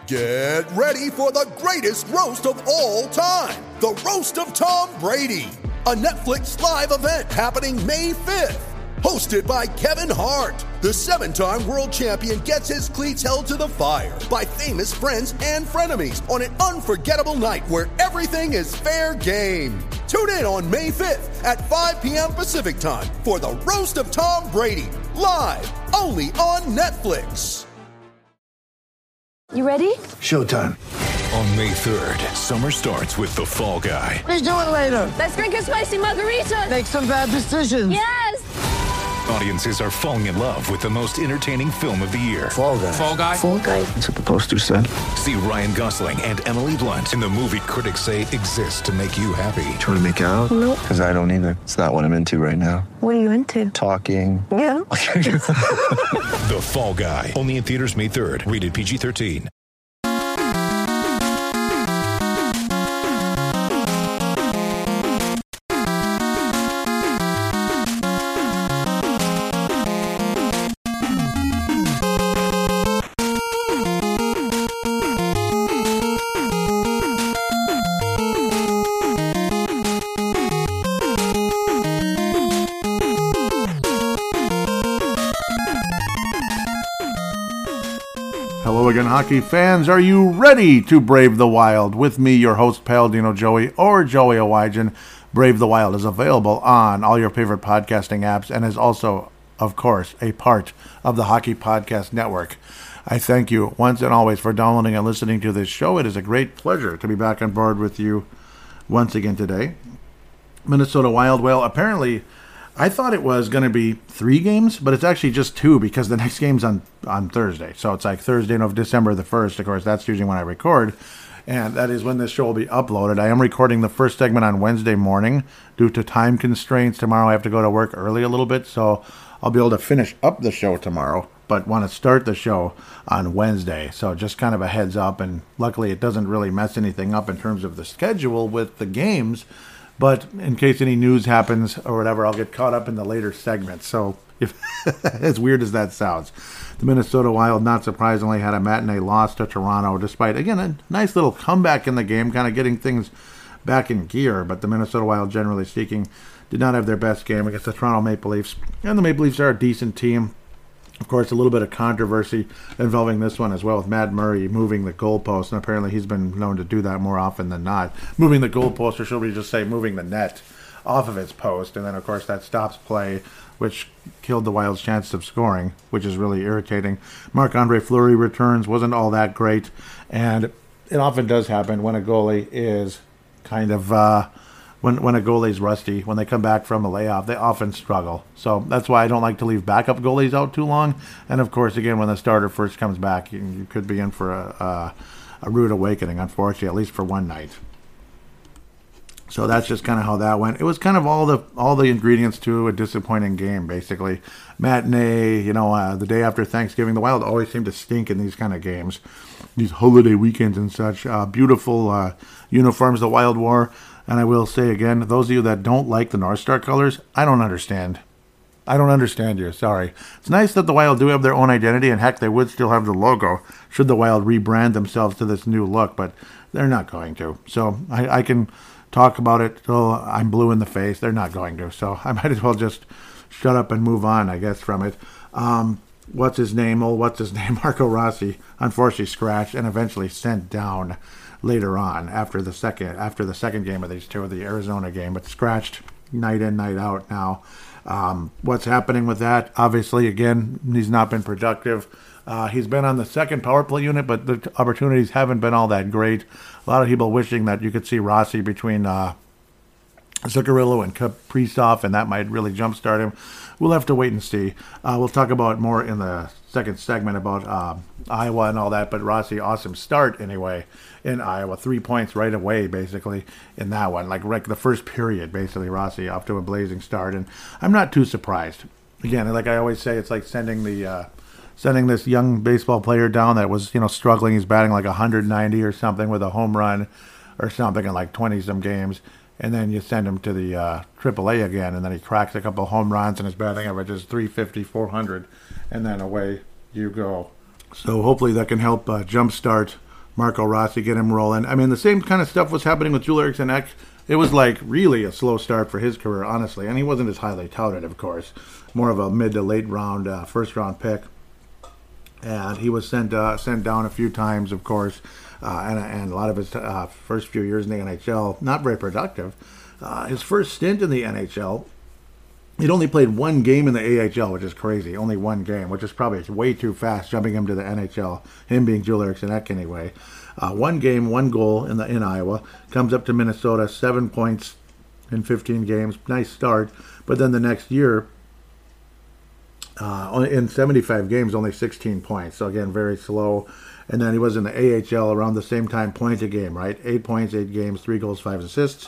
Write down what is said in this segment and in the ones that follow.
Get ready for the greatest roast of all time, the Roast of Tom Brady, a Netflix live event happening May 5th. Hosted by Kevin Hart, the 7-time world champion gets his cleats held to the fire by famous friends and frenemies on an unforgettable night where everything is fair game. Tune in on May 5th at 5 p.m. Pacific time for the Roast of Tom Brady, live only on Netflix. You ready? Showtime. On May 3rd, summer starts with The Fall Guy. Let's do it later. Let's drink a spicy margarita. Make some bad decisions. Yes! Audiences are falling in love with the most entertaining film of the year. Fall Guy. Fall Guy? Fall guy. That's what the poster said. See Ryan Gosling and Emily Blunt in the movie critics say exists to make you happy. Trying to make it out? Nope. Because I don't either. It's not what I'm into right now. What are you into? Talking. Yeah. The Fall Guy. Only in theaters May 3rd. Rated PG-13. Hello again, hockey fans. Are you ready to brave the wild? With me, your host, Paladino Joey, or Joey Owygen. Brave the Wild is available on all your favorite podcasting apps and is also, of course, a part of the Hockey Podcast Network. I thank you once and always for downloading and listening to this show. It is a great pleasure to be back on board with you once again today. Minnesota Wild, well, apparently I thought it was going to be 3 games, but it's actually just 2 because the next game's on Thursday. So it's like Thursday of December the 1st. Of course, that's usually when I record, and that is when this show will be uploaded. I am recording the first segment on Wednesday morning due to time constraints. Tomorrow I have to go to work early a little bit, so I'll be able to finish up the show tomorrow, but want to start the show on Wednesday. So just kind of a heads up, and luckily it doesn't really mess anything up in terms of the schedule with the games. But in case any news happens or whatever, I'll get caught up in the later segments. So, if as weird as that sounds, the Minnesota Wild, not surprisingly, had a matinee loss to Toronto, despite, again, a nice little comeback in the game, kind of getting things back in gear. But the Minnesota Wild, generally speaking, did not have their best game against the Toronto Maple Leafs. And the Maple Leafs are a decent team. Of course, a little bit of controversy involving this one as well, with Matt Murray moving the goalpost, and apparently he's been known to do that more often than not. Moving the goalpost, or should we just say moving the net off of its post, and then of course that stops play, which killed the Wild's chances of scoring, which is really irritating. Marc-Andre Fleury returns, wasn't all that great, and it often does happen when a goalie is kind of when a goalie's rusty, when they come back from a layoff, they often struggle. So that's why I don't like to leave backup goalies out too long. And of course, again, when the starter first comes back, you could be in for a rude awakening, unfortunately, at least for one night. So that's just kind of how that went. It was kind of all the ingredients to a disappointing game, basically. Matinee, the day after Thanksgiving, the Wild always seem to stink in these kind of games, these holiday weekends and such. Beautiful uniforms the Wild wore. And I will say again, those of you that don't like the North Star colors, I don't understand. I don't understand you, sorry. It's nice that the Wild do have their own identity, and heck, they would still have the logo should the Wild rebrand themselves to this new look, but they're not going to. So I can talk about it till I'm blue in the face. They're not going to. So I might as well just shut up and move on, I guess, from it. What's his name? Marco Rossi, unfortunately scratched and eventually sent down later on after the second game of these two, the Arizona game, but scratched night in, night out now. What's happening with that? Obviously, again, he's not been productive. He's been on the second power play unit, but the opportunities haven't been all that great. A lot of people wishing that you could see Rossi between Zuccarello and Kaprizov, and that might really jumpstart him. We'll have to wait and see. We'll talk about more in the second segment about Iowa and all that, but Rossi, awesome start anyway in Iowa. 3 points right away, basically, in that one. Like the first period, basically, Rossi off to a blazing start, and I'm not too surprised. Again, like I always say, it's like sending this young baseball player down that was, struggling. He's batting like 190 or something with a home run or something in like 20-some games. And then you send him to the AAA again, and then he cracks a couple home runs, and his batting average is 350, 400, and then away you go. So hopefully that can help jumpstart Marco Rossi, get him rolling. I mean, the same kind of stuff was happening with Joel Eriksson Ek. It was like really a slow start for his career, honestly. And he wasn't as highly touted, of course. More of a mid to late round, first round pick. And he was sent down a few times, of course. And a lot of his first few years in the NHL, not very productive. His first stint in the NHL, he'd only played one game in the AHL, which is crazy. Only one game, which is probably way too fast, jumping him to the NHL. Him being Joel Eriksson Ek anyway. One game, one goal in Iowa. Comes up to Minnesota, 7 points in 15 games. Nice start. But then the next year, in 75 games, only 16 points. So again, very slow. And then he was in the AHL around the same time, point a game, right? 8 points, 8 games, 3 goals, 5 assists.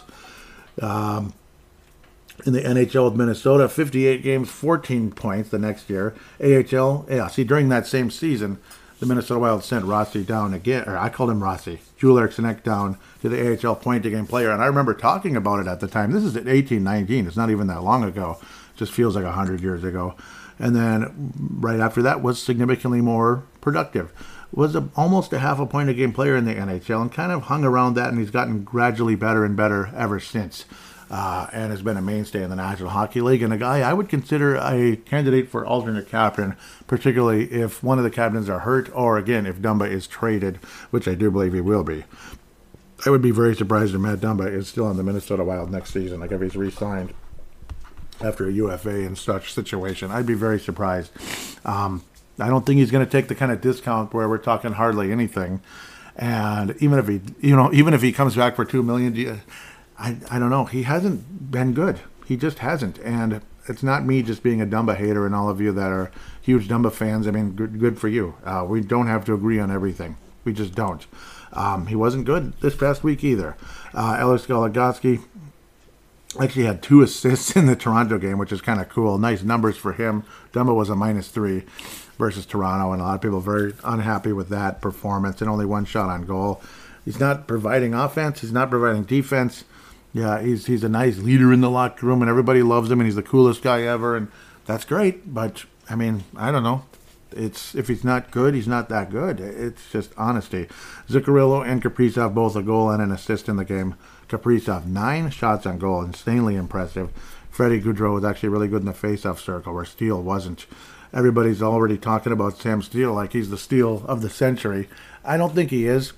In the NHL with Minnesota, 58 games, 14 points the next year. AHL, during that same season, the Minnesota Wild sent Rossi down again, or I called him Rossi, Joel Eriksson Ek down to the AHL point-a-game player. And I remember talking about it at the time. This is at 18-19. It's not even that long ago. It just feels like 100 years ago. And then right after that was significantly more productive. Was almost a half a point-a-game player in the NHL and kind of hung around that, and he's gotten gradually better and better ever since. And has been a mainstay in the National Hockey League, and a guy I would consider a candidate for alternate captain, particularly if one of the captains are hurt, or again, if Dumba is traded, which I do believe he will be. I would be very surprised if Matt Dumba is still on the Minnesota Wild next season, like if he's re-signed after a UFA and such situation. I'd be very surprised. I don't think he's going to take the kind of discount where we're talking hardly anything. And even if he comes back for $2 million, I don't know. He hasn't been good. He just hasn't. And it's not me just being a Dumba hater and all of you that are huge Dumba fans. I mean, good for you. We don't have to agree on everything. We just don't. He wasn't good this past week either. Alex Goligoski actually had 2 assists in the Toronto game, which is kind of cool. Nice numbers for him. Dumba was a -3 versus Toronto, and a lot of people very unhappy with that performance and only 1 shot on goal. He's not providing offense. He's not providing defense. Yeah, he's a nice leader in the locker room, and everybody loves him, and he's the coolest guy ever, and that's great. But, I mean, I don't know. If he's not good, he's not that good. It's just honesty. Zuccarello and Kaprizov both a goal and an assist in the game. Kaprizov, 9 shots on goal, insanely impressive. Freddie Gaudreau was actually really good in the face-off circle, where Steele wasn't. Everybody's already talking about Sam Steele like he's the Steele of the century. I don't think he is.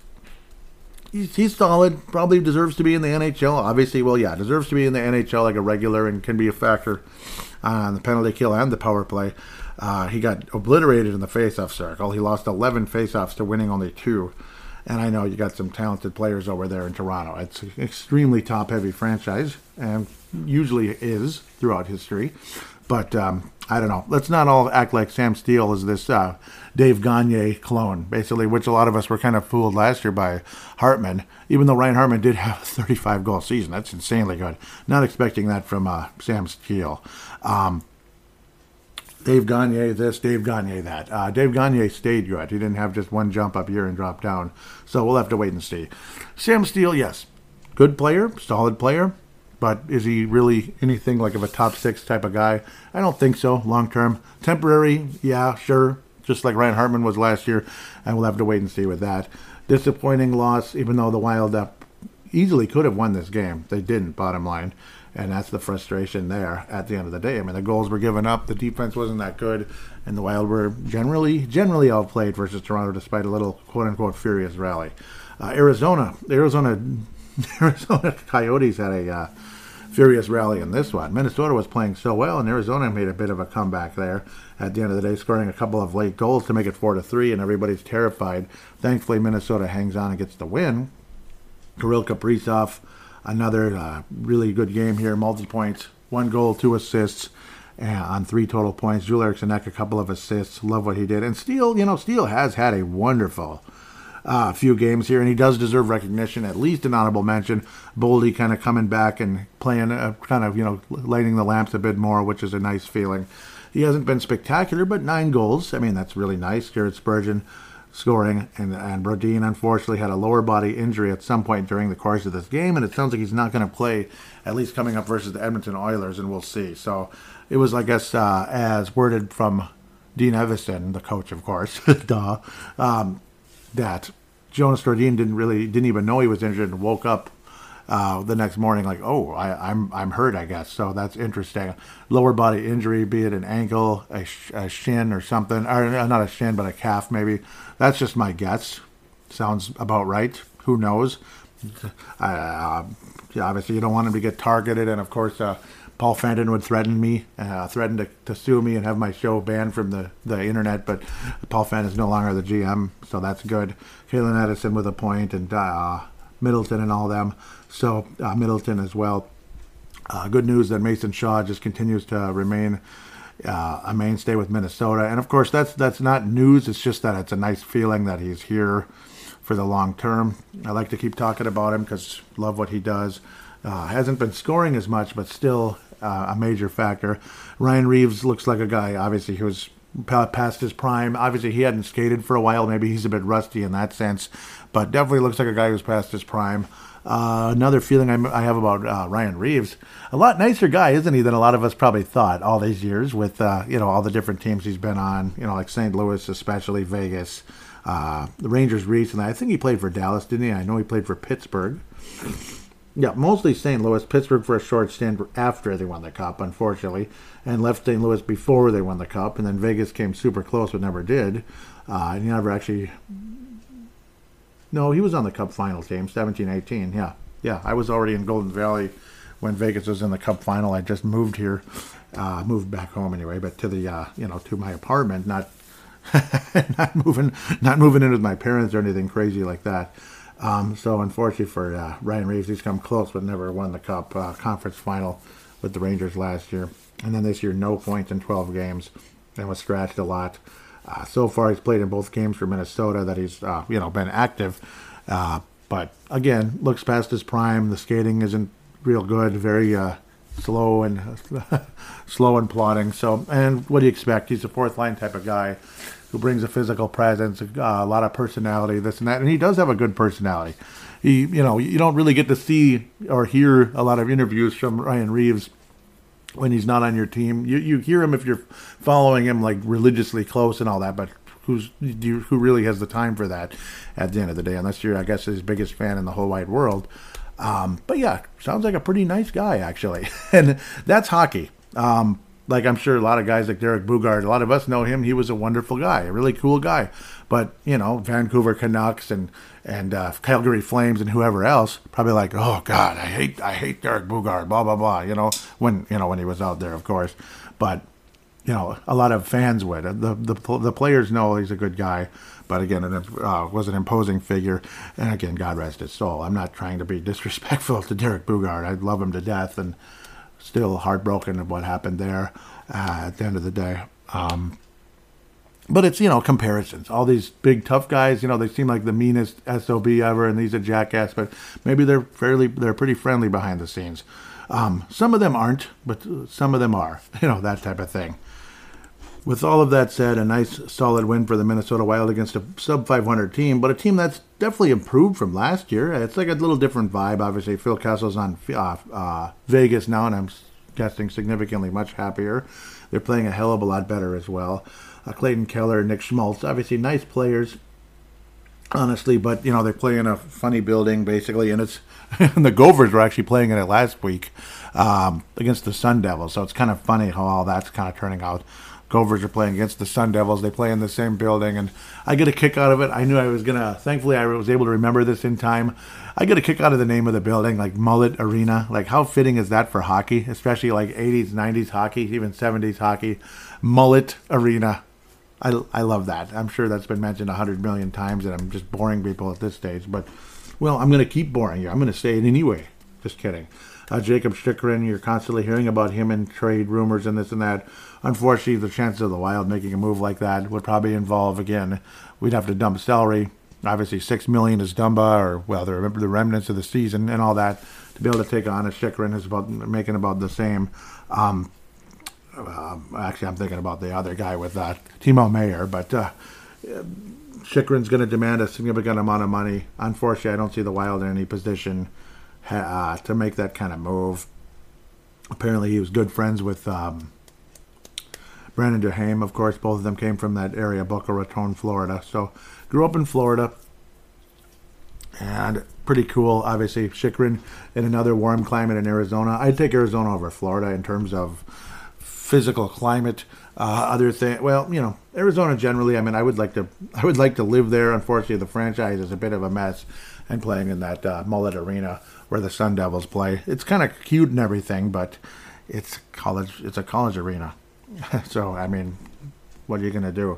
He's solid. Probably deserves to be in the NHL. Obviously, deserves to be in the NHL like a regular and can be a factor on the penalty kill and the power play. He got obliterated in the face-off circle. He lost 11 face-offs to winning only 2. And I know you got some talented players over there in Toronto. It's an extremely top-heavy franchise, and usually is throughout history. But I don't know. Let's not all act like Sam Steele is this Dave Gagne clone, basically, which a lot of us were kind of fooled last year by Hartman, even though Ryan Hartman did have a 35-goal season. That's insanely good. Not expecting that from Sam Steele. Dave Gagne this, Dave Gagne that. Dave Gagne stayed good. He didn't have just one jump-up year and drop down. So we'll have to wait and see. Sam Steele, yes. Good player, solid player. But is he really anything like of a top 6 type of guy? I don't think so, long-term. Temporary, yeah, sure. Just like Ryan Hartman was last year. And we'll have to wait and see with that. Disappointing loss, even though the Wild easily could have won this game. They didn't, bottom line. And that's the frustration there at the end of the day. I mean, the goals were given up. The defense wasn't that good. And the Wild were generally outplayed versus Toronto despite a little quote-unquote furious rally. Arizona Coyotes had a furious rally in this one. Minnesota was playing so well, and Arizona made a bit of a comeback there at the end of the day, scoring a couple of late goals to make it 4-3, and everybody's terrified. Thankfully, Minnesota hangs on and gets the win. Kirill Kaprizov, another really good game here, multi-points, 1 goal, 2 assists on 3 total points. Joel Eriksson Ek, a couple of assists. Love what he did. And Steele has had a wonderful few games here, and he does deserve recognition, at least an honorable mention. Boldy kind of coming back and playing, lighting the lamps a bit more, which is a nice feeling. He hasn't been spectacular, but 9 goals. I mean, that's really nice. Jared Spurgeon scoring, and Brodin unfortunately had a lower body injury at some point during the course of this game, and it sounds like he's not going to play, at least coming up versus the Edmonton Oilers, and we'll see. So it was, I guess, as worded from Dean Evison, the coach, of course, that Jonas Jordin didn't even know he was injured and woke up the next morning like, oh, I'm hurt, I guess. So that's interesting. Lower body injury, be it an ankle, a shin or something, or not a shin, but a calf maybe. That's just my guess. Sounds about right. Who knows? Obviously, you don't want him to get targeted, and of course, Paul Fenton would threaten to sue me and have my show banned from the internet, but Paul Fenton is no longer the GM, so that's good. Kalen Edison with a point, and Middleton and all them. So Middleton as well. Good news that Mason Shaw just continues to remain a mainstay with Minnesota, and of course that's not news. It's just that it's a nice feeling that he's here for the long term. I like to keep talking about him because love what he does. Hasn't been scoring as much, but still a major factor. Ryan Reeves looks like a guy, obviously, who's past his prime. Obviously, he hadn't skated for a while. Maybe he's a bit rusty in that sense, but definitely looks like a guy who's past his prime. Another feeling I have about Ryan Reeves, a lot nicer guy, isn't he, than a lot of us probably thought all these years with, all the different teams he's been on, like St. Louis, especially Vegas, the Rangers recently. I think he played for Dallas, didn't he? I know he played for Pittsburgh. Yeah, mostly St. Louis. Pittsburgh for a short stint after they won the Cup, unfortunately, and left St. Louis before they won the Cup, and then Vegas came super close but never did. And he never actually... No, he was on the Cup final team, 17-18, yeah. I was already in Golden Valley when Vegas was in the Cup final. I just moved here, moved back home anyway, but to the, to my apartment, not not moving in with my parents or anything crazy like that. So unfortunately for Ryan Reeves, he's come close but never won the Cup conference final with the Rangers last year. And then this year, no points in 12 games and was scratched a lot. So far, he's played in both games for Minnesota that he's, been active. But again, looks past his prime. The skating isn't real good. Very slow and plodding. So, and what do you expect? He's a fourth line type of guy who brings a physical presence, a lot of personality, this and that. And he does have a good personality. You don't really get to see or hear a lot of interviews from Ryan Reeves when he's not on your team. You hear him if you're following him like religiously close and all that, but who really has the time for that at the end of the day, unless you're, I guess, his biggest fan in the whole wide world. But yeah, sounds like a pretty nice guy, actually. And that's hockey. Like I'm sure a lot of guys like Derek Boogaard, a lot of us know him. He was a wonderful guy, a really cool guy. But, Vancouver Canucks and Calgary Flames and whoever else probably like, oh God, I hate Derek Boogaard, blah blah blah. When he was out there, of course. But a lot of fans would. The players know he's a good guy. But again, it was an imposing figure. And again, God rest his soul. I'm not trying to be disrespectful to Derek Boogaard. I love him to death, and still heartbroken of what happened there at the end of the day. But it's, comparisons. All these big tough guys, they seem like the meanest SOB ever, and he's a jackass, but maybe they're pretty friendly behind the scenes. Some of them aren't, but some of them are, that type of thing. With all of that said, a nice solid win for the Minnesota Wild against a sub-500 team, but a team that's definitely improved from last year. It's like a little different vibe. Obviously, Phil Kessel's on Vegas now, and I'm guessing significantly much happier. They're playing a hell of a lot better as well. Clayton Keller, Nick Schmaltz, obviously nice players, honestly, but, they play in a funny building, basically, and it's and the Gophers were actually playing in it last week against the Sun Devils, so it's kind of funny how all that's kind of turning out. Gophers are playing against the Sun Devils. They play in the same building, and I get a kick out of it. I knew I was going to, thankfully I was able to remember this in time. I get a kick out of the name of the building, like Mullet Arena. Like, how fitting is that for hockey, especially like 80s, 90s hockey, even 70s hockey? Mullet Arena. I love that. I'm sure that's been mentioned 100 million times, and I'm just boring people at this stage. But, well, I'm going to keep boring you. I'm going to say it anyway. Just kidding. Jacob Chychrun, you're constantly hearing about him in trade rumors and this and that. Unfortunately, the chances of the Wild making a move like that would probably involve, again, we'd have to dump salary. Obviously, $6 million is Dumba, or, well, the remnants of the season and all that. To be able to take on a Chychrun is making about the same. Actually, I'm thinking about the other guy with Timo Meyer, but Chychrun's going to demand a significant amount of money. Unfortunately, I don't see the Wild in any position to make that kind of move. Apparently, he was good friends with Brandon Duhaime, of course. Both of them came from that area, Boca Raton, Florida. So, grew up in Florida. And pretty cool, obviously, Chychrun in another warm climate in Arizona. I'd take Arizona over Florida in terms of physical climate. Arizona generally, I would like to live there. Unfortunately, the franchise is a bit of a mess, and playing in that Mullet Arena where the Sun Devils play. It's kind of cute and everything, but it's a college arena. So, what are you going to do?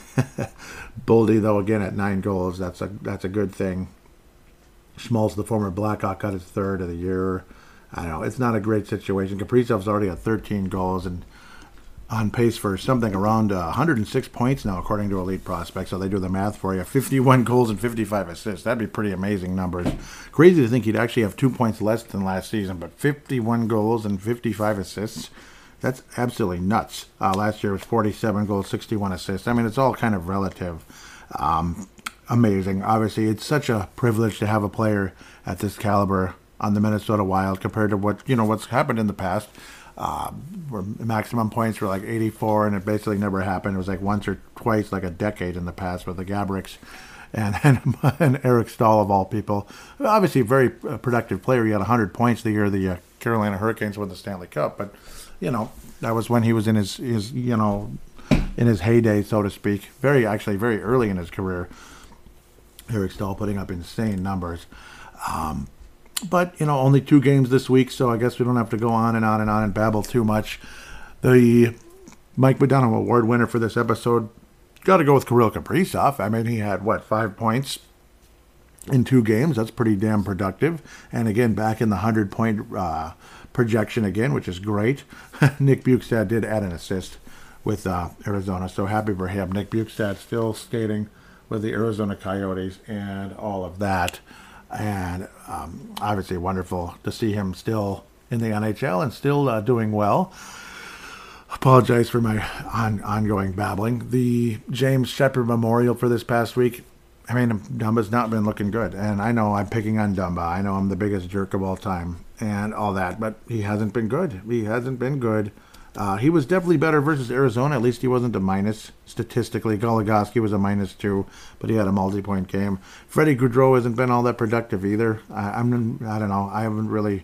Boldy, though, again at 9 goals, that's a good thing. Schmaltz, the former Blackhawk, got his 3rd of the year. I don't know, it's not a great situation. Kaprizov's already at 13 goals and on pace for something around 106 points now, according to Elite Prospects. So they do the math for you. 51 goals and 55 assists. That'd be pretty amazing numbers. Crazy to think he'd actually have 2 points less than last season, but 51 goals and 55 assists. That's absolutely nuts. Last year was 47 goals, 61 assists. It's all kind of relative. Amazing. Obviously, it's such a privilege to have a player at this caliber on the Minnesota Wild compared to what's happened in the past. Where maximum points were like 84, and it basically never happened. It was like once or twice, like a decade in the past with the Gabricks and Eric Stahl of all people. Obviously, a very productive player. He had 100 points the year the Carolina Hurricanes won the Stanley Cup, but that was when he was in his heyday, so to speak. Very early in his career. Eric Stahl putting up insane numbers. But, only 2 games this week, so I guess we don't have to go on and on and on and babble too much. The Mike McDonough Award winner for this episode, got to go with Kirill Kaprizov. He had, 5 points in 2 games. That's pretty damn productive. And again, back in the 100-point projection again, which is great. Nick Bjugstad did add an assist with Arizona, so happy for him. Nick Bjugstad still skating with the Arizona Coyotes and all of that. And obviously wonderful to see him still in the NHL and still doing well. Apologize for my ongoing babbling. The James Shepard Memorial for this past week, Dumba's not been looking good. And I know I'm picking on Dumba. I know I'm the biggest jerk of all time and all that, but he hasn't been good. He was definitely better versus Arizona. At least he wasn't a minus. Statistically, Goligoski was a -2, but he had a multi-point game. Freddie Gaudreau hasn't been all that productive either. I don't know. I haven't really...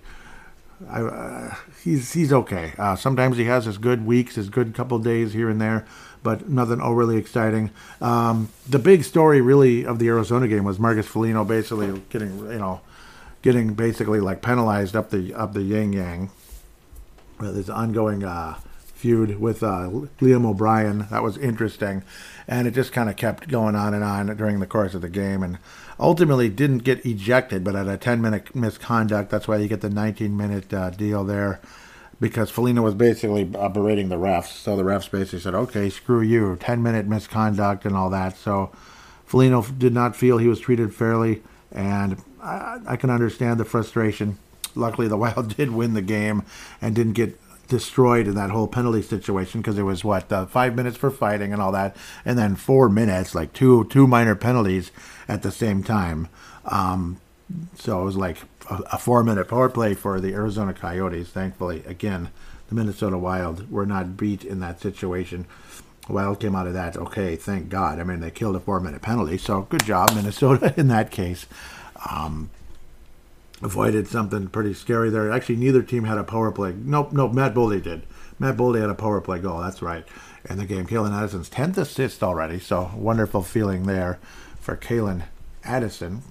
he's okay. Sometimes he has his good weeks, his good couple days here and there, but nothing overly exciting. The big story, really, of the Arizona game was Marcus Foligno basically getting basically like penalized up the yin-yang. There's an ongoing feud with Liam O'Brien. That was interesting. And it just kind of kept going on and on during the course of the game. And ultimately didn't get ejected, but at a 10-minute misconduct. That's why you get the 19-minute deal there. Because Foligno was basically berating the refs. So the refs basically said, okay, screw you. 10-minute misconduct and all that. So Foligno did not feel he was treated fairly. And I can understand the frustration. Luckily, the Wild did win the game and didn't get destroyed in that whole penalty situation because it was 5 minutes for fighting and all that, and then 4 minutes, like two minor penalties at the same time. So it was like a 4-minute power play for the Arizona Coyotes. Thankfully, again, the Minnesota Wild were not beat in that situation. Wild came out of that okay, thank God. They killed a 4-minute penalty, so good job, Minnesota, in that case. Avoided something pretty scary there. Actually, neither team had a power play. Nope, Matt Boldy did. Matt Boldy had a power play goal, that's right, in the game. Kalen Addison's 10th assist already, so wonderful feeling there for Kalen Addison.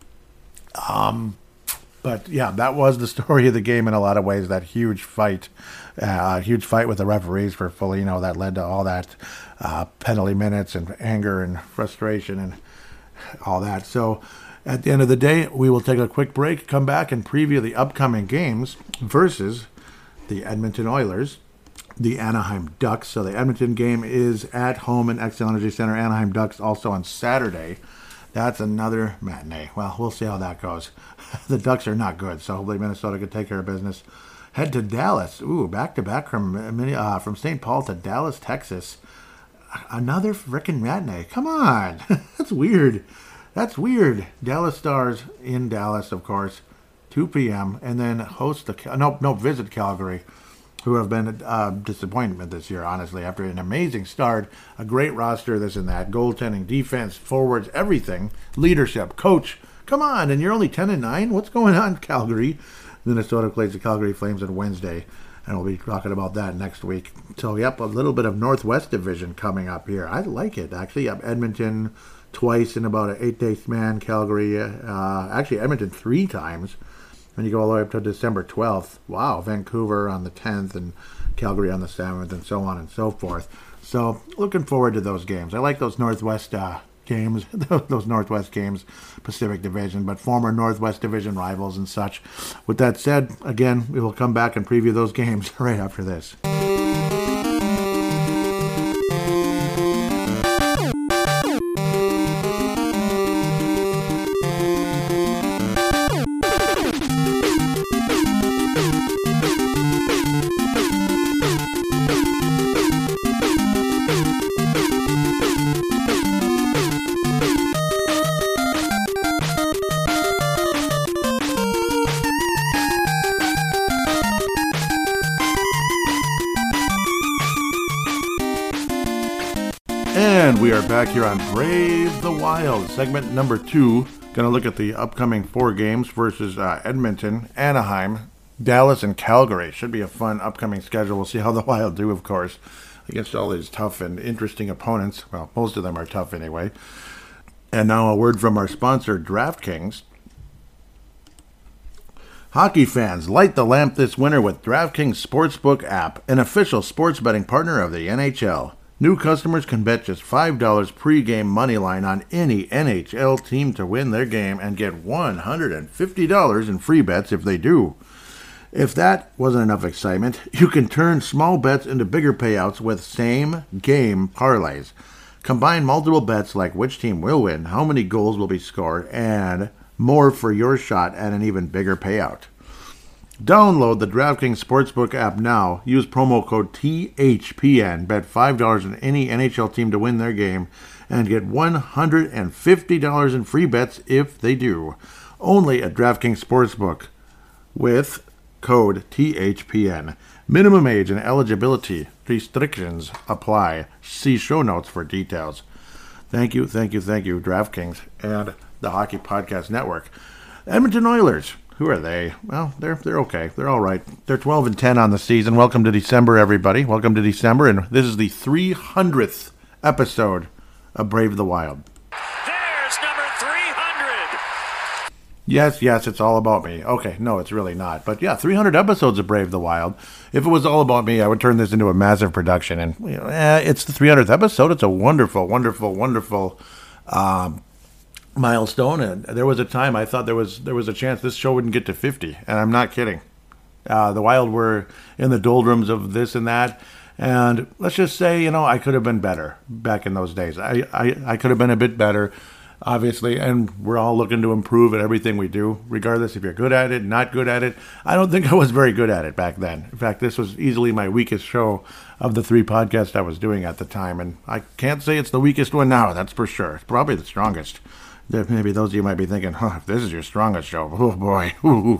But, yeah, that was the story of the game in a lot of ways, that huge fight with the referees for Foligno that led to all that penalty minutes and anger and frustration and all that. So at the end of the day, we will take a quick break, come back, and preview the upcoming games versus the Edmonton Oilers, the Anaheim Ducks. So the Edmonton game is at home in Xcel Energy Center. Anaheim Ducks also on Saturday. That's another matinee. Well, we'll see how that goes. The Ducks are not good, so hopefully Minnesota can take care of business. Head to Dallas. Ooh, back-to-back from St. Paul to Dallas, Texas. Another frickin' matinee. Come on. That's weird. Dallas Stars in Dallas, of course, 2 p.m. And then visit Calgary, who have been a disappointment this year, honestly, after an amazing start, a great roster, this and that, goaltending, defense, forwards, everything, leadership, coach Come on, and you're only 10-9? What's going on, Calgary? Minnesota plays the Calgary Flames on Wednesday, and we'll be talking about that next week. So, yep, a little bit of Northwest Division coming up here. I like it, actually. Edmonton twice in about an 8-day span. Calgary, actually Edmonton 3 times. And you go all the way up to December 12th. Wow, Vancouver on the 10th and Calgary on the 7th and so on and so forth. So, looking forward to those games. I like those Northwest games, Pacific Division, but former Northwest Division rivals and such. With that said, again, we will come back and preview those games right after this. And we are back here on Brave the Wild, segment number 2. Going to look at the upcoming 4 games versus Edmonton, Anaheim, Dallas, and Calgary. Should be a fun upcoming schedule. We'll see how the Wild do, of course, against all these tough and interesting opponents. Well, most of them are tough anyway. And now a word from our sponsor, DraftKings. Hockey fans, light the lamp this winter with DraftKings Sportsbook app, an official sports betting partner of the NHL. New customers can bet just $5 pre-game money line on any NHL team to win their game and get $150 in free bets if they do. If that wasn't enough excitement, you can turn small bets into bigger payouts with same-game parlays. Combine multiple bets like which team will win, how many goals will be scored, and more for your shot at an even bigger payout. Download the DraftKings Sportsbook app now. Use promo code THPN. Bet $5 on any NHL team to win their game and get $150 in free bets if they do. Only at DraftKings Sportsbook with code THPN. Minimum age and eligibility restrictions apply. See show notes for details. Thank you, DraftKings and the Hockey Podcast Network. Edmonton Oilers. Who are they? Well, they're okay. They're all right. They're 12-10 on the season. Welcome to December, everybody. Welcome to December, and this is the 300th episode of Brave the Wild. There's number 300. Yes, it's all about me. Okay, no, it's really not. But yeah, 300 episodes of Brave the Wild. If it was all about me, I would turn this into a massive production. And it's the 300th episode. It's a wonderful milestone, and there was a time I thought there was a chance this show wouldn't get to 50, and I'm not kidding. The Wild were in the doldrums of this and that, and let's just say, I could have been better back in those days. I could have been a bit better, obviously, and we're all looking to improve at everything we do, regardless if you're good at it, not good at it. I don't think I was very good at it back then. In fact, this was easily my weakest show of the 3 podcasts I was doing at the time, and I can't say it's the weakest one now, that's for sure. It's probably the strongest. Maybe those of you might be thinking, if this is your strongest show, oh boy.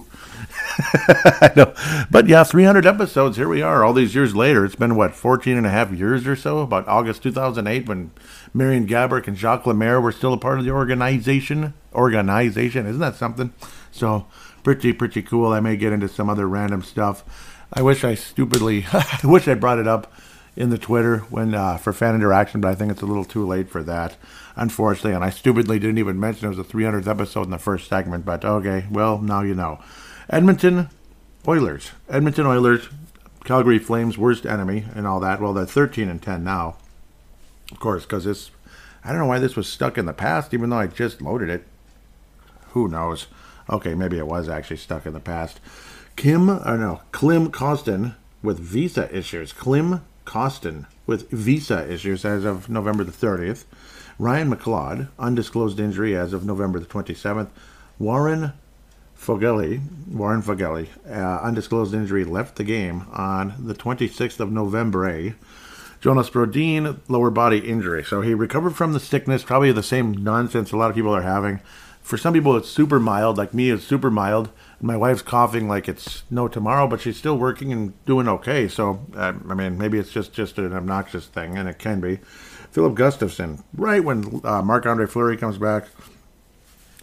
I know. But yeah, 300 episodes, here we are, all these years later. It's been, 14 and a half years or so, about August 2008, when Marian Gaborik and Jacques Lemaire were still a part of the organization. Isn't that something? So, pretty cool. I may get into some other random stuff. I wish I brought it up in the Twitter for fan interaction, but I think it's a little too late for that, unfortunately. And I stupidly didn't even mention it was the 300th episode in the first segment, but okay, well, now you know. Edmonton Oilers, Calgary Flames' worst enemy and all that. Well, they're 13-10 now, of course, because I don't know why this was stuck in the past, even though I just loaded it. Who knows? Okay, maybe it was actually stuck in the past. Klim Kostin with visa issues. Klim Kostin with visa issues as of November the 30th. Ryan McLeod, undisclosed injury as of November the 27th. Warren Fogelli, undisclosed injury, left the game on the 26th of November. Jonas Brodin, lower body injury. So he recovered from the sickness, probably the same nonsense a lot of people are having. For some people, it's super mild. Like me, it's super mild. My wife's coughing like it's no tomorrow, but she's still working and doing okay. So, maybe it's just an obnoxious thing, and it can be. Philip Gustafsson, right when Marc-Andre Fleury comes back,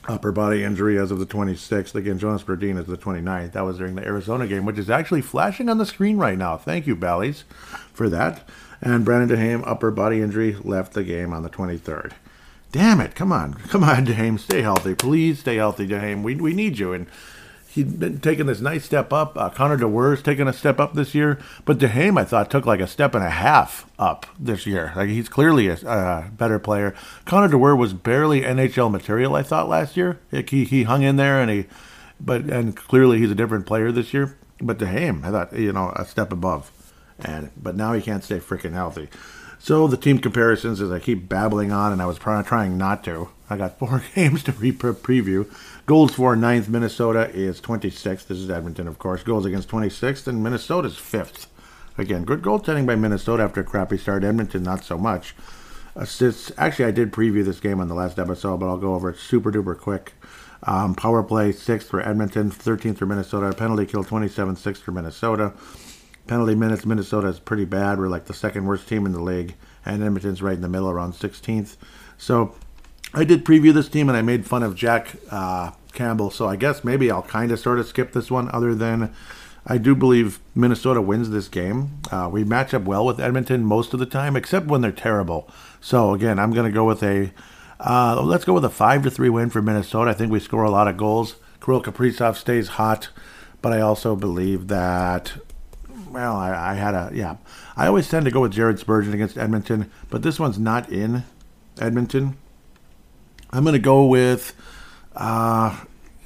upper body injury as of the 26th. Again, Jonas Brodin is the 29th. That was during the Arizona game, which is actually flashing on the screen right now. Thank you, Bally's, for that. And Brandon Duhaime, upper body injury, left the game on the 23rd. Damn it. Come on, Duhaime. Stay healthy. Please stay healthy, Duhaime. We need you. And he's been taking this nice step up. Connor DeWeer's taken a step up this year. But Duhaime, I thought, took like a step and a half up this year. Like, he's clearly a better player. Connor DeWeer was barely NHL material, I thought, last year. Like, he hung in there, and clearly he's a different player this year. But Duhaime, I thought, a step above. But now he can't stay freaking healthy. So the team comparisons, as I keep babbling on, and I was trying not to, I got 4 games to preview. Goals for 9th, Minnesota is 26th. This is Edmonton, of course. Goals against 26th, and Minnesota's 5th. Again, good goaltending by Minnesota after a crappy start. Edmonton, not so much. Assists, actually, I did preview this game on the last episode, but I'll go over it super duper quick. Power play, 6th for Edmonton, 13th for Minnesota. Penalty kill, 27th, 6th for Minnesota. Penalty minutes, Minnesota is pretty bad. We're like the second worst team in the league. And Edmonton's right in the middle, around 16th. So I did preview this team, and I made fun of Jack Campbell. So I guess maybe I'll kind of sort of skip this one, other than I do believe Minnesota wins this game. We match up well with Edmonton most of the time, except when they're terrible. So again, I'm going to go with let's go with a 5-3 win for Minnesota. I think we score a lot of goals. Kirill Kaprizov stays hot, but I also believe that... Well, I always tend to go with Jared Spurgeon against Edmonton, but this one's not in Edmonton. I'm going to go with Matt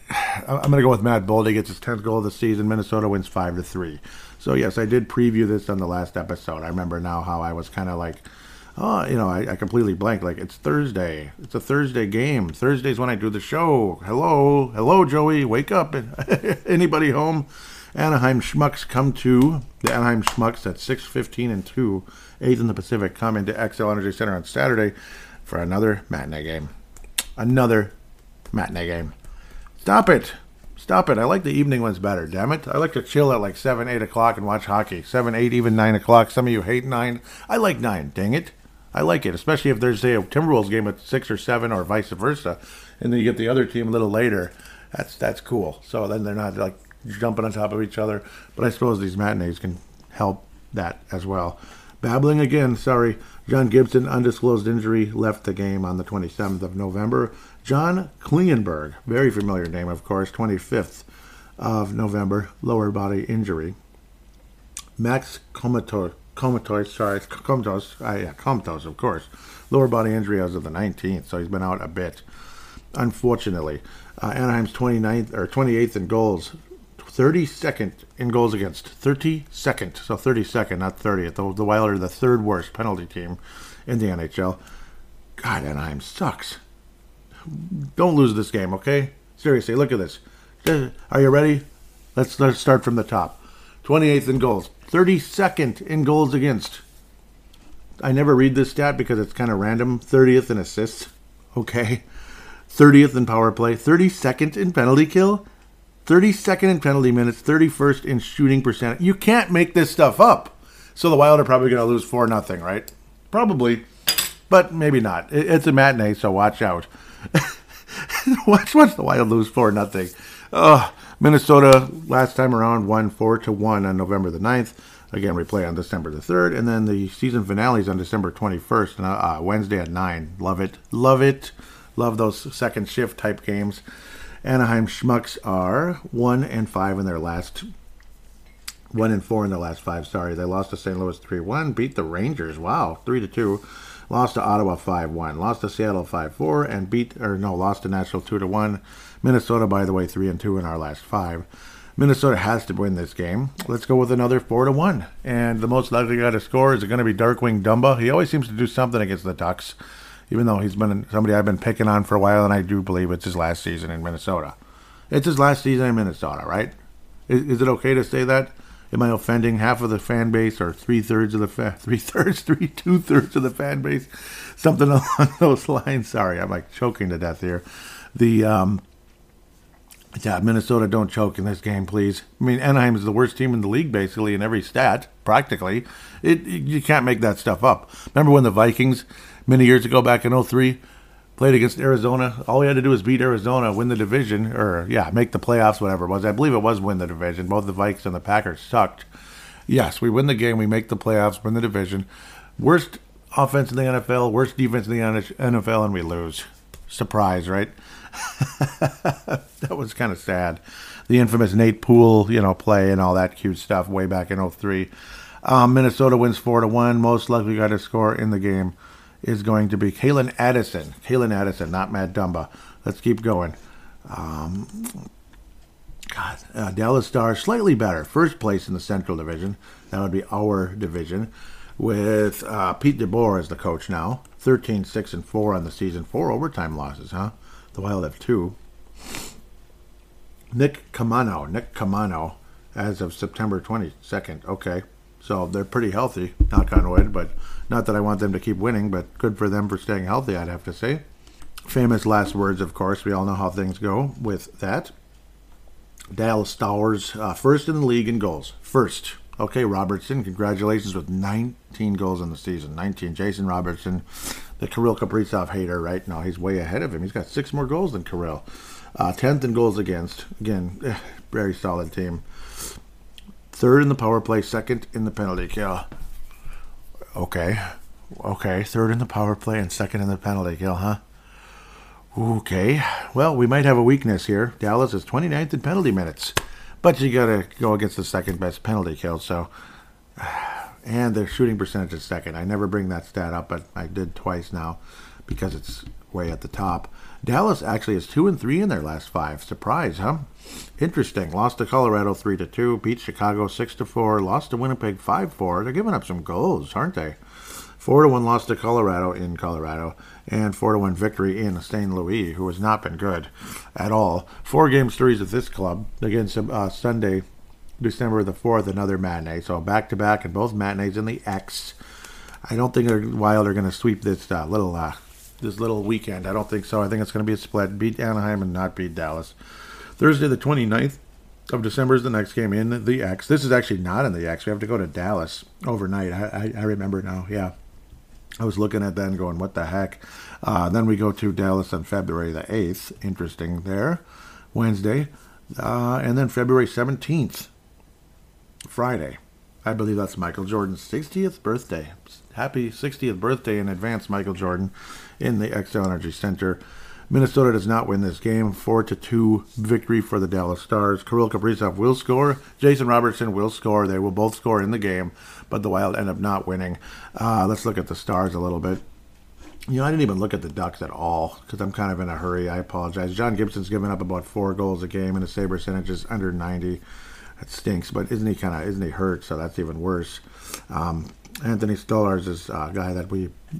Boldy gets his 10th goal of the season. Minnesota wins 5-3. So yes, I did preview this on the last episode. I remember now how I was kind of like, I completely blanked. Like, it's Thursday. It's a Thursday game. Thursday's when I do the show. Hello, Joey. Wake up. Anybody home? Anaheim Schmucks come to the Anaheim Schmucks at 6:15 and 2, 8th in the Pacific, come into XL Energy Center on Saturday for another matinee game. Stop it. I like the evening ones better, damn it. I like to chill at like 7, 8 o'clock and watch hockey. 7, 8, even 9 o'clock. Some of you hate 9. I like 9, dang it. I like it, especially if there's, say, a Timberwolves game at 6 or 7 or vice versa, and then you get the other team a little later. That's cool. So then they're not like jumping on top of each other, but I suppose these matinees can help that as well. Babbling again, sorry. John Gibson, undisclosed injury, left the game on the 27th of November. John Klingenberg, very familiar name, of course, 25th of November, lower body injury. Max Comatos, of course, lower body injury as of the 19th, so he's been out a bit, unfortunately. Anaheim's 28th in goals, 32nd in goals against, 32nd, so 32nd, not 30th. The Wild are the third worst penalty team in the NHL. God, Anaheim sucks. Don't lose this game, okay? Seriously, look at this. Are you ready? Let's start from the top. 28th in goals, 32nd in goals against. I never read this stat because it's kind of random. 30th in assists, okay? 30th in power play, 32nd in penalty kill, 32nd in penalty minutes, 31st in shooting percentage. You can't make this stuff up. So the Wild are probably going to lose 4-0, right? Probably, but maybe not. It's a matinee, so watch out. watch the Wild lose 4-0. Minnesota last time around won 4-1 on November the 9th. Again, we play on December the 3rd, and then the season finale is on December 21st, and Wednesday at 9. Love it. Love those second shift type games. Anaheim Schmucks are 1-5 in their last 1-4 in their last 5. Sorry, they lost to St. Louis 3-1, beat the Rangers. Wow, 3-2. Lost to Ottawa 5-1. Lost to Seattle 5-4, and lost to Nashville 2-1. Minnesota, by the way, 3-2 in our last 5. Minnesota has to win this game. Let's go with another 4-1. And the most likely guy to score is going to be Darkwing Dumba. He always seems to do something against the Ducks, even though he's been somebody I've been picking on for a while, and I do believe it's his last season in Minnesota. It's his last season in Minnesota, right? Is it okay to say that? Am I offending half of the fan base, or 2/3 of the fan base? Something along those lines. Sorry, I'm like choking to death here. Minnesota, don't choke in this game, please. I mean, Anaheim is the worst team in the league, basically, in every stat, practically. You can't make that stuff up. Remember when the Vikings, many years ago, back in 2003, Played against Arizona. All we had to do was beat Arizona, win the division, make the playoffs, whatever it was. I believe it was win the division. Both the Vikes and the Packers sucked. Yes, we win the game, we make the playoffs, win the division. Worst offense in the NFL, worst defense in the NFL, and we lose. Surprise, right? That was kind of sad. The infamous Nate Poole, play and all that cute stuff way back in 2003. Minnesota wins 4-1. Most likely guy to score in the game is going to be Kalen Addison. Kalen Addison, not Matt Dumba. Let's keep going. Dallas Stars, slightly better. First place in the Central Division. That would be our division. With Pete DeBoer as the coach now. 13-6-4 on the season. 4 overtime losses, huh? The Wild have 2. Nick Camano, as of September 22nd. Okay. So they're pretty healthy, knock on wood, but not that I want them to keep winning, but good for them for staying healthy, I'd have to say. Famous last words, of course. We all know how things go with that. Dallas Stars, first in the league in goals. First. Okay, Robertson, congratulations with 19 goals in the season. 19. Jason Robertson, the Kirill Kaprizov hater, right? No, he's way ahead of him. He's got 6 more goals than Kirill. 10th in goals against. Again, very solid team. Third in the power play, second in the penalty kill. Okay, third in the power play and second in the penalty kill, huh? Okay, well, we might have a weakness here. Dallas is 29th in penalty minutes, but you got to go against the second best penalty kill, so... And their shooting percentage is second. I never bring that stat up, but I did twice now because it's way at the top. Dallas actually is 2-3 in their last 5. Surprise, huh? Interesting. Lost to Colorado 3-2. Beat Chicago 6-4. Lost to Winnipeg 5-4. They're giving up some goals, aren't they? 4-1 loss to Colorado in Colorado. And 4-1 victory in St. Louis, who has not been good at all. 4-game series with this club against Sunday, December the 4th, another matinee. So back-to-back and both matinees in the X. I don't think the Wild are going to sweep this little weekend. I don't think so. I think it's going to be a split. Beat Anaheim and not beat Dallas. Thursday the 29th of December is the next game in the X. This is actually not in the X. We have to go to Dallas overnight. I remember now. Yeah. I was looking at that and going, what the heck? Then we go to Dallas on February the 8th. Interesting there. Wednesday. And then February 17th. Friday. I believe that's Michael Jordan's 60th birthday. Happy 60th birthday in advance, Michael Jordan, in the Xcel Energy Center. Minnesota does not win this game. 4-2 victory for the Dallas Stars. Kirill Kaprizov will score. Jason Robertson will score. They will both score in the game, but the Wild end up not winning. Let's look at the Stars a little bit. I didn't even look at the Ducks at all because I'm kind of in a hurry. I apologize. John Gibson's given up about 4 goals a game, and his save percentage is under 90. That stinks, but isn't he hurt? So that's even worse. Anthony Stolarz is a guy that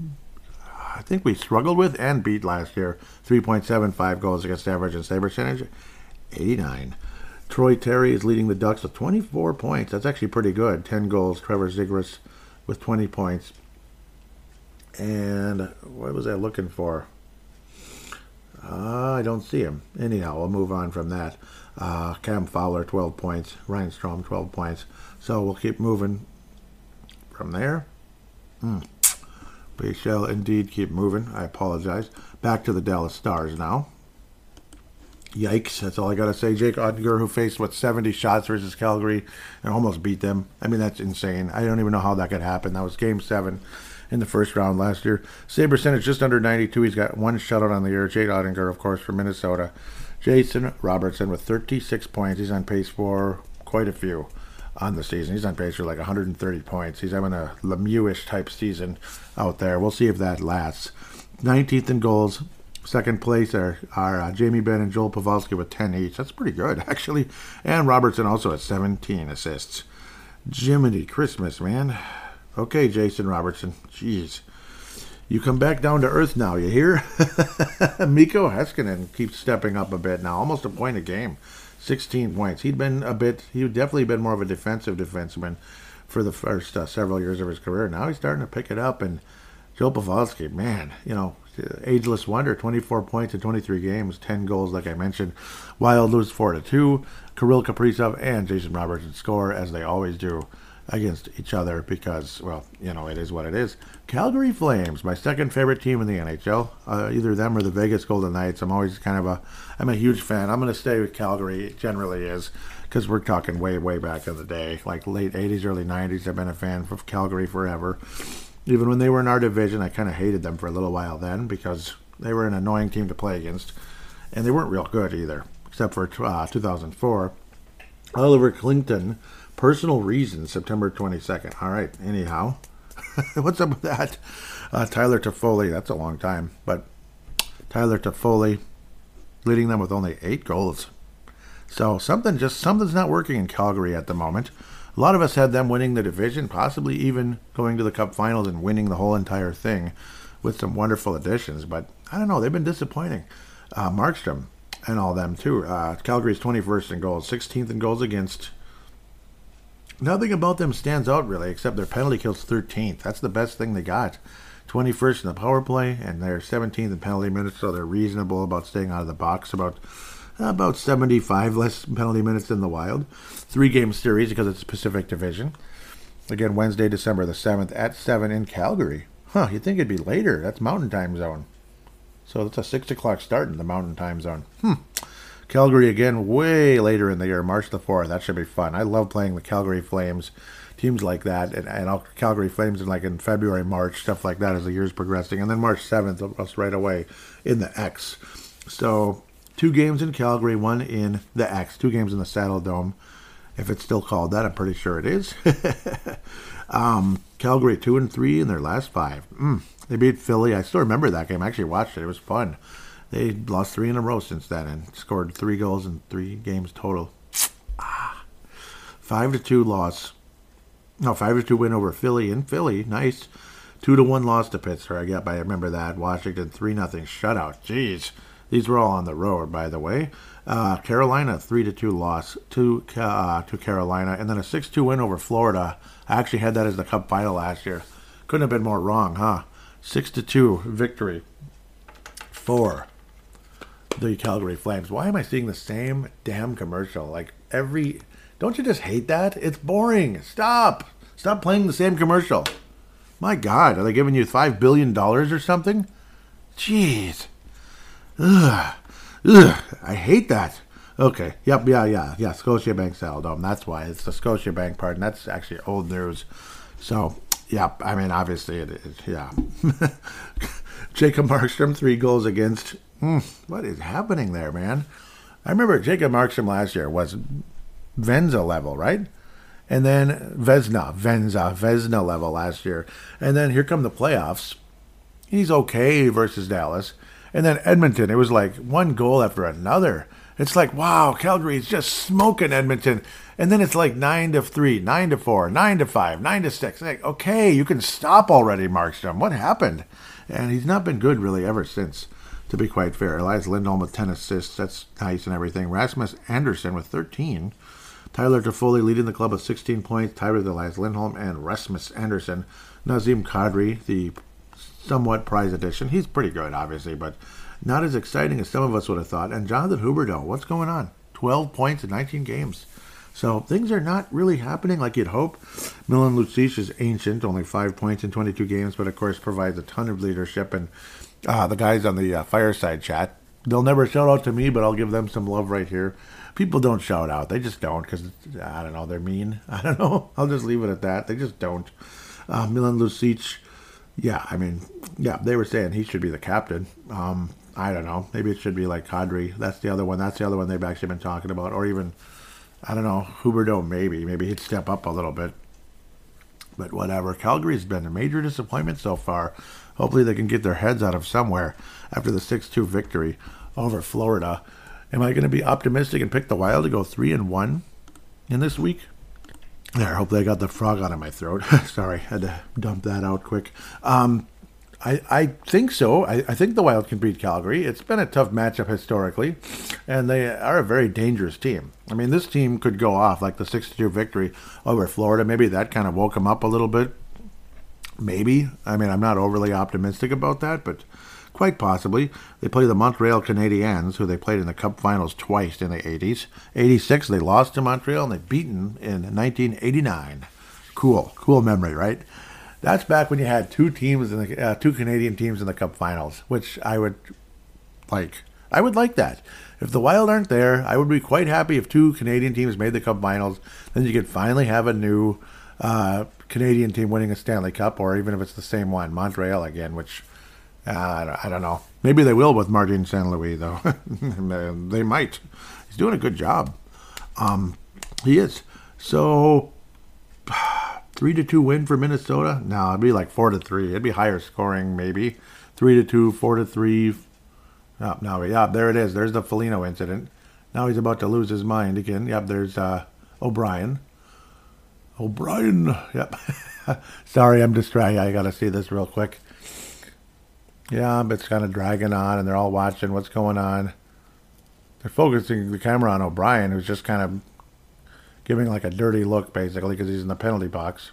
I think we struggled with and beat last year. 3.75 goals against average and save percentage, 89. Troy Terry is leading the Ducks with 24 points. That's actually pretty good. 10 goals. Trevor Zegras with 20 points. And what was I looking for? I don't see him. Anyhow, we'll move on from that. Cam Fowler, 12 points. Ryan Strome, 12 points. So we'll keep moving from there. We shall indeed keep moving. I apologize. Back to the Dallas Stars now. Yikes, that's all I got to say. Jake Oettinger, who faced, 70 shots versus Calgary and almost beat them. I mean, that's insane. I don't even know how that could happen. That was Game 7 in the first round last year. Save percentage just under 92. He's got 1 shutout on the year. Jake Oettinger, of course, from Minnesota. Jason Robertson with 36 points. He's on pace for quite a few on the season. He's on pace for like 130 points. He's having a Lemieux-ish type season out there. We'll see if that lasts. 19th in goals. Second place are Jamie Benn and Joel Pavelski with 10 each. That's pretty good, actually. And Robertson also has 17 assists. Jiminy Christmas, man. Okay, Jason Robertson. Jeez. You come back down to earth now, you hear? Mikko Heiskanen keeps stepping up a bit now. Almost a point a game. 16 points. He'd definitely been more of a defensive defenseman for the first several years of his career. Now he's starting to pick it up. And Joe Pavelski, man, ageless wonder, 24 points in 23 games, 10 goals, like I mentioned. Wild lose 4-2. Kirill Kaprizov and Jason Robertson score, as they always do. against each other because, well, it is what it is. Calgary Flames, my second favorite team in the NHL. Either them or the Vegas Golden Knights. I'm always I'm a huge fan. I'm going to stay with Calgary, it generally is, because we're talking way, way back in the day, like late 80s, early 90s. I've been a fan of Calgary forever. Even when they were in our division, I kind of hated them for a little while then because they were an annoying team to play against. And they weren't real good either, except for 2004. Oliver Clinton, personal reasons, September 22nd. All right, anyhow. What's up with that? Tyler Toffoli, that's a long time. But Tyler Toffoli leading them with only 8 goals. So something's not working in Calgary at the moment. A lot of us had them winning the division, possibly even going to the Cup Finals and winning the whole entire thing with some wonderful additions. But I don't know, they've been disappointing. Markstrom and all them too. Calgary's 21st in goals, 16th in goals against. Nothing about them stands out really, except their penalty kill's 13th. That's the best thing they got. 21st in the power play, and they're 17th in penalty minutes, so they're reasonable about staying out of the box. About 75 less penalty minutes than the Wild. 3-game series because it's Pacific Division. Again, Wednesday, December the 7th at 7 in Calgary. You'd think it'd be later. That's Mountain Time Zone. So it's a 6 o'clock start in the Mountain Time Zone. Calgary again, way later in the year, March the 4th. That should be fun. I love playing the Calgary Flames, teams like that, and Calgary Flames in February, March, stuff like that as the year's progressing. And then March 7th, us right away in the X. So 2 games in Calgary, 1 in the X, 2 games in the Saddle Dome. If it's still called that, I'm pretty sure it is. Calgary 2-3 in their last 5. They beat Philly. I still remember that game. I actually watched it. It was fun. They lost 3 in a row since then and scored 3 goals in 3 games total. 5-2 loss. No, 5-2 win over Philly in Philly. Nice. 2-1 loss to Pittsburgh. Yep, I remember that. Washington 3-0 shutout. Jeez. These were all on the road, by the way. Carolina 3-2 loss to Carolina, and then a 6-2 win over Florida. I actually had that as the Cup final last year. Couldn't have been more wrong, huh? 6-2 victory for the Calgary Flames. Why am I seeing the same damn commercial? Don't you just hate that? It's boring. Stop playing the same commercial. My God, are they giving you $5 billion or something? Jeez. Ugh. I hate that. Okay. Yep. Yeah. Scotiabank Saddledome. That's why. It's the Scotiabank part, and that's actually old news. So, yeah. I mean, obviously it is. Yeah. Jacob Markstrom, 3 goals against. What is happening there, man? I remember Jacob Markstrom last year was Venza level, right? And then Vezina level last year. And then here come the playoffs. He's okay versus Dallas. And then Edmonton, it was like 1 goal after another. It's like, wow, Calgary is just smoking Edmonton. And then it's like 9-3, 9-4, 9-5, 9-6. Like, okay, you can stop already, Markstrom. What happened? And he's not been good really ever since, to be quite fair. Elias Lindholm with 10 assists. That's nice and everything. Rasmus Anderson with 13. Tyler Toffoli leading the club with 16 points. Tied with Elias Lindholm and Rasmus Anderson. Nazem Kadri, the somewhat prize edition. He's pretty good, obviously, but not as exciting as some of us would have thought. And Jonathan Huberdeau, what's going on? 12 points in 19 games. So things are not really happening like you'd hope. Milan Lucic is ancient, only 5 points in 22 games, but of course provides a ton of leadership. And the guys on the fireside chat, they'll never shout out to me, but I'll give them some love right here. People don't shout out. They just don't because, I don't know, they're mean. I don't know. I'll just leave it at that. They just don't. Milan Lucic, they were saying he should be the captain. I don't know. Maybe it should be like Kadri. That's the other one. That's the other one they've actually been talking about. Or even, I don't know, Huberdeau maybe. Maybe he'd step up a little bit. But whatever. Calgary's been a major disappointment so far. Hopefully they can get their heads out of somewhere after the 6-2 victory over Florida. Am I going to be optimistic and pick the Wild to go 3-1 in this week? There, hopefully I got the frog out of my throat. Sorry, had to dump that out quick. I think so. I think the Wild can beat Calgary. It's been a tough matchup historically, and they are a very dangerous team. I mean, this team could go off like the 6-2 victory over Florida. Maybe that kind of woke them up a little bit. Maybe. I mean, I'm not overly optimistic about that, but quite possibly. They play the Montreal Canadiens, who they played in the Cup Finals twice in the 80s. 86, they lost to Montreal, and they beaten in 1989. Cool memory, right? That's back when you had two Canadian teams in the Cup Finals, which I would like. I would like that. If the Wild aren't there, I would be quite happy if two Canadian teams made the Cup Finals. Then you could finally have a new Canadian team winning a Stanley Cup, or even if it's the same one, Montreal again, which I don't know. Maybe they will with Martin St. Louis, though. They might. He's doing a good job. He is. So 3-2 win for Minnesota? No, it'd be like 4-3. It'd be higher scoring, maybe 3-2, 4-3. No, yeah, there it is. There's the Foligno incident. Now he's about to lose his mind again. Yep, there's O'Brien. Yep. Sorry, I'm distracted. I got to see this real quick. Yeah, but it's kind of dragging on, and they're all watching what's going on. They're focusing the camera on O'Brien, who's just kind of giving like a dirty look, basically, because he's in the penalty box.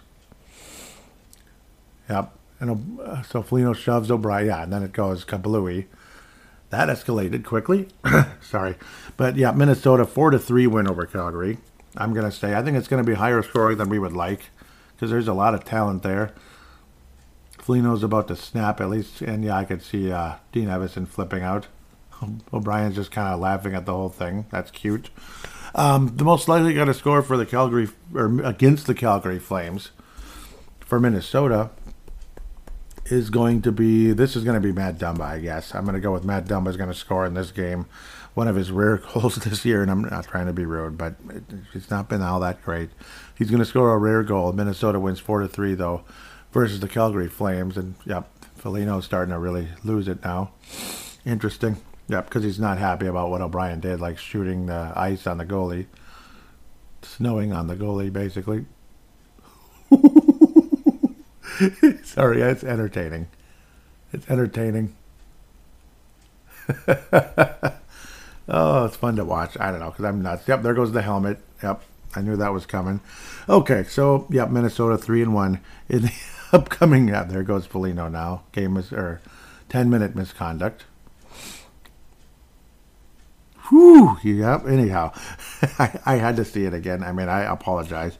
Yep. And so Foligno shoves O'Brien. Yeah, and then it goes Kablooey. That escalated quickly. Sorry. But yeah, Minnesota 4-3 win over Calgary. I'm going to say I think it's going to be higher scoring than we would like, because there's a lot of talent there. Foligno's about to snap at least, and yeah, I could see Dean Evason flipping out. O'Brien's just kind of laughing at the whole thing. That's cute. The most likely guy to score for the Calgary, or against the Calgary Flames for Minnesota is going to be Matt Dumba, I guess. I'm going to go with Matt Dumba's going to score in this game. One of his rare goals this year, and I'm not trying to be rude, but it's not been all that great. He's going to score a rare goal. Minnesota wins 4-3, though, versus the Calgary Flames. And, yep, Foligno's starting to really lose it now. Interesting. Yep, because he's not happy about what O'Brien did, like shooting the ice on the goalie. Snowing on the goalie, basically. Sorry, it's entertaining. It's entertaining. Oh, it's fun to watch. I don't know, because I'm nuts. Yep, there goes the helmet. Yep, I knew that was coming. Okay, so, yep, Minnesota 3-1 in the upcoming, yeah, there goes Foligno now. 10-minute misconduct. Whew, yep, anyhow. I had to see it again. I mean, I apologize.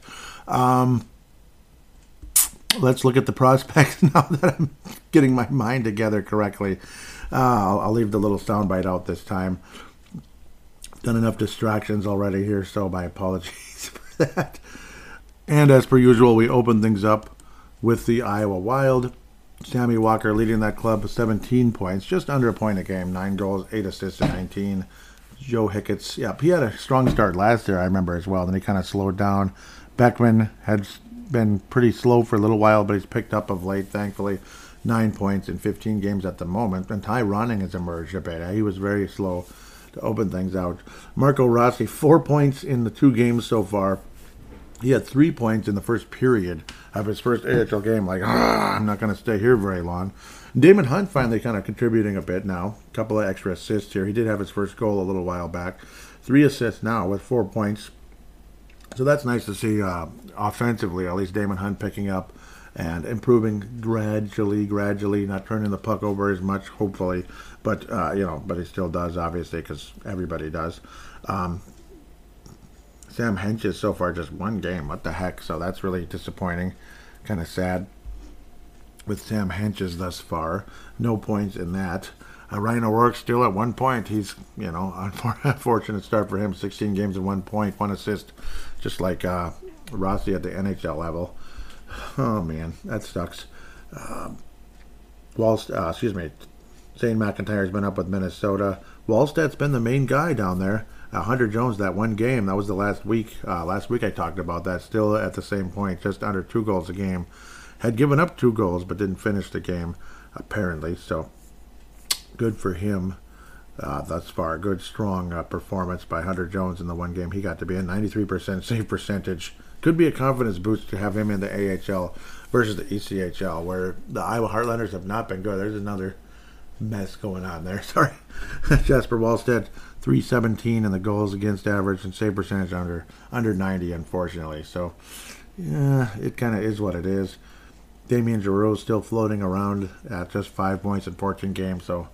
Let's look at the prospects now that I'm getting my mind together correctly. I'll leave the little soundbite out this time. Done enough distractions already here, so my apologies for that. And as per usual, we open things up with the Iowa Wild. Sammy Walker leading that club with 17 points, just under a point a game, 9 goals, 8 assists in 19. Joe Hicketts, yep, he had a strong start last year, I remember as well. Then he kind of slowed down. Beckman had been pretty slow for a little while, but he's picked up of late, thankfully. 9 points in 15 games at the moment. And Ty Ronning has emerged a bit. He was very slow to open things out. Marco Rossi, 4 points in the 2 games so far. He had 3 points in the first period of his first AHL game. Like, I'm not going to stay here very long. Damon Hunt finally kind of contributing a bit now. A couple of extra assists here. He did have his first goal a little while back. 3 assists now with 4 points. So that's nice to see offensively, at least Damon Hunt picking up and improving gradually, not turning the puck over as much, hopefully. But, but he still does, obviously, because everybody does. Sam Hentges so far just 1 game. What the heck? So that's really disappointing. Kind of sad with Sam Hentges thus far. No points in that. Ryan O'Rourke still at 1 point. He's, unfortunate start for him. 16 games and 1 point, 1 assist, just like Rossi at the NHL level. Oh, man, that sucks. Zane McIntyre's been up with Minnesota. Wallstedt's been the main guy down there. Hunter Jones, that 1 game, that was the last week. Last week I talked about that, still at the same point, just under 2 goals a game. Had given up 2 goals, but didn't finish the game, apparently. So, good for him thus far. Good, strong performance by Hunter Jones in the 1 game he got to be in. 93% save percentage. Could be a confidence boost to have him in the AHL versus the ECHL, where the Iowa Heartlanders have not been good. There's another mess going on there. Sorry. Jasper Wallstedt, 317 in the goals against average and save percentage under 90, unfortunately. So, yeah, it kind of is what it is. Damien Giroux still floating around at just 5 points in 14 games, so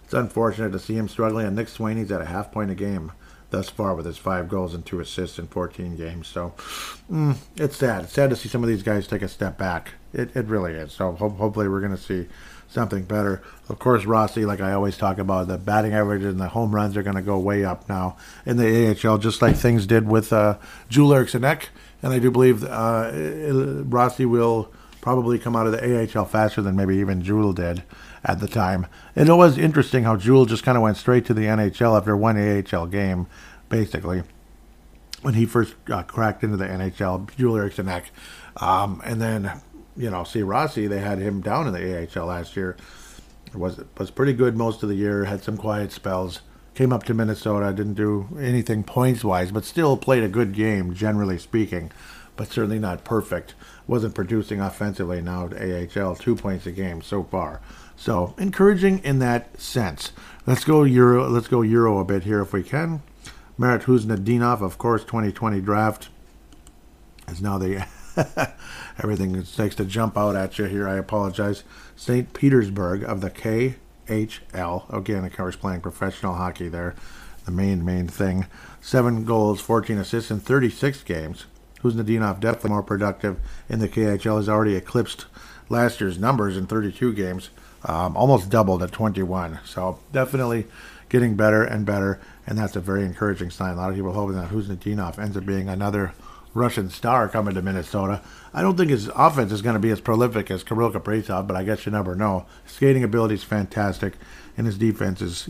It's unfortunate to see him struggling, and Nick Swaney's at a half point a game thus far with his 5 goals and 2 assists in 14 games. So it's sad. It's sad to see some of these guys take a step back. It really is. So hopefully we're going to see something better. Of course, Rossi, like I always talk about, the batting average and the home runs are going to go way up now in the AHL, just like things did with Joel Eriksson Ek. And I do believe Rossi will probably come out of the AHL faster than maybe even Joel did at the time. And it was interesting how Joel just kind of went straight to the NHL after one AHL game, basically, when he first cracked into the NHL, Joel Eriksson Ek. And then, see Rossi, they had him down in the AHL last year. Was pretty good most of the year, had some quiet spells, came up to Minnesota, didn't do anything points-wise, but still played a good game, generally speaking, but certainly not perfect. Wasn't producing offensively now at AHL, 2 points a game so far. So encouraging in that sense. Let's go Euro a bit here if we can. Marat Huznadinov, of course, 2020 draft is now the everything takes to jump out at you here. I apologize. St. Petersburg of the KHL. Again, of course, playing professional hockey there. The main thing. 7 goals, 14 assists in 36 games. Huznadinov definitely more productive in the KHL. Has already eclipsed last year's numbers in 32 games. Almost doubled at 21. So definitely getting better and better, and that's a very encouraging sign. A lot of people hoping that Huznadinov ends up being another Russian star coming to Minnesota. I don't think his offense is going to be as prolific as Kirill Kaprizov, but I guess you never know. Skating ability is fantastic, and his defense is,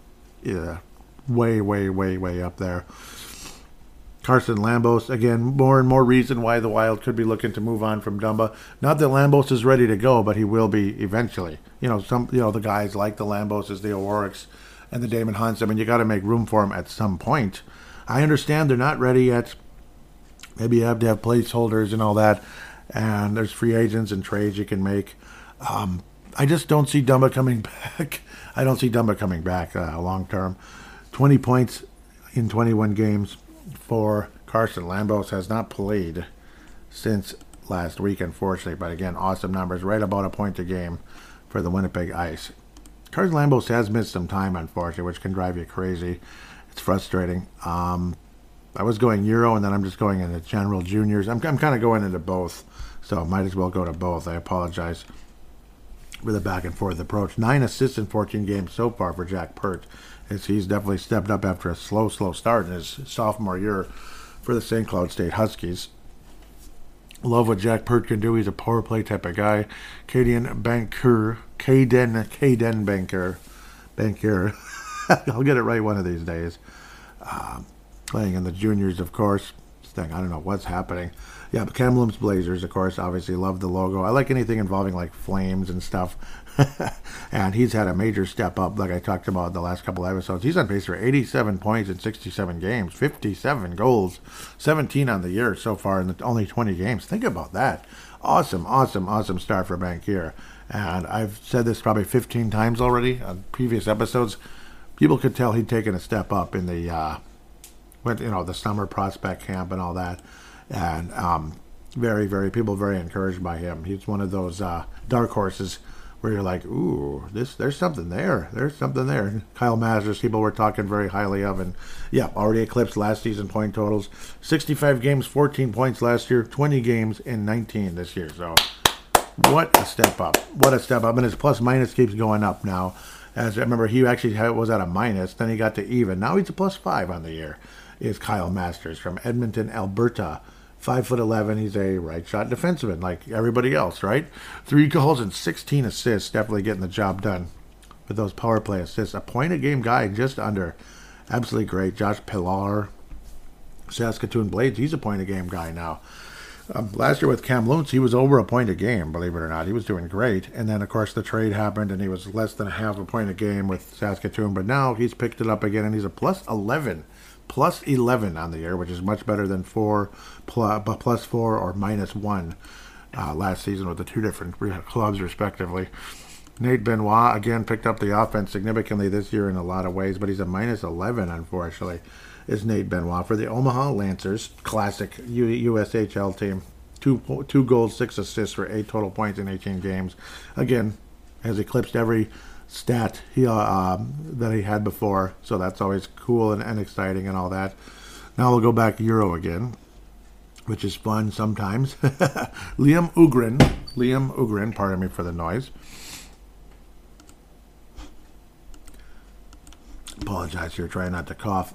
way up there. Carson Lambos, again, more and more reason why the Wild could be looking to move on from Dumba. Not that Lambos is ready to go, but he will be eventually. The guys like the Lamboses, the O'Rourkes, and the Damon Hunts. I mean, you got to make room for them at some point. I understand they're not ready yet. Maybe you have to have placeholders and all that, and there's free agents and trades you can make. I just don't see Dumba coming back. I don't see Dumba coming back long term. 20 points in 21 games for Carson Lambos. Has not played since last week, unfortunately. But again, awesome numbers. Right about a point a game for the Winnipeg Ice. Carson Lambos has missed some time, unfortunately, which can drive you crazy. It's frustrating. I was going Euro, and then I'm just going into general juniors. I'm kind of going into both, so might as well go to both. I apologize for the back and forth approach. 9 assists in 14 games so far for Jack Pert. He's definitely stepped up after a slow start in his sophomore year for the St. Cloud State Huskies. Love what Jack Pert can do. He's a power play type of guy. Caden Banker. I'll get it right one of these days. Playing in the juniors, of course. I don't know what's happening. Yeah, but Kamloops Blazers, of course, obviously love the logo. I like anything involving like flames and stuff. And he's had a major step up, like I talked about the last couple of episodes. He's on pace for 87 points in 67 games, 57 goals, 17 on the year so far in only 20 games. Think about that. Awesome start for Bankier. And I've said this probably 15 times already on previous episodes. People could tell he'd taken a step up in the the summer prospect camp and all that. And people very encouraged by him. He's one of those dark horses where you're like, ooh, there's something there. There's something there. Kyle Masters, people were talking very highly of, and yeah, already eclipsed last season point totals. 65 games, 14 points last year, 20 games in 19 this year. So what a step up. And his plus minus keeps going up now. As I remember, he actually was at a minus, then he got to even. Now he's a +5 on the year, is Kyle Masters from Edmonton, Alberta. 5'11", he's a right shot defenseman like everybody else, right? 3 goals and 16 assists, definitely getting the job done with those power play assists. A point a game guy, just under. Absolutely great. Josh Pilar, Saskatoon Blades, he's a point a game guy now. Last year with Kamloops, he was over a point a game, believe it or not. He was doing great. And then, of course, the trade happened, and he was less than a half a point a game with Saskatoon. But now he's picked it up again, and he's a +11 on the year, which is much better than +4 or -1 last season with the two different clubs, respectively. Nate Benoit, again, picked up the offense significantly this year in a lot of ways, but he's a -11, unfortunately, is Nate Benoit for the Omaha Lancers, classic USHL team. 2 goals, 6 assists for 8 total points in 18 games. Again, has eclipsed every stat that he had before. So that's always cool and exciting and all that. Now we'll go back Euro again, which is fun sometimes. Liam Ugrin, pardon me for the noise. Apologize here, trying not to cough.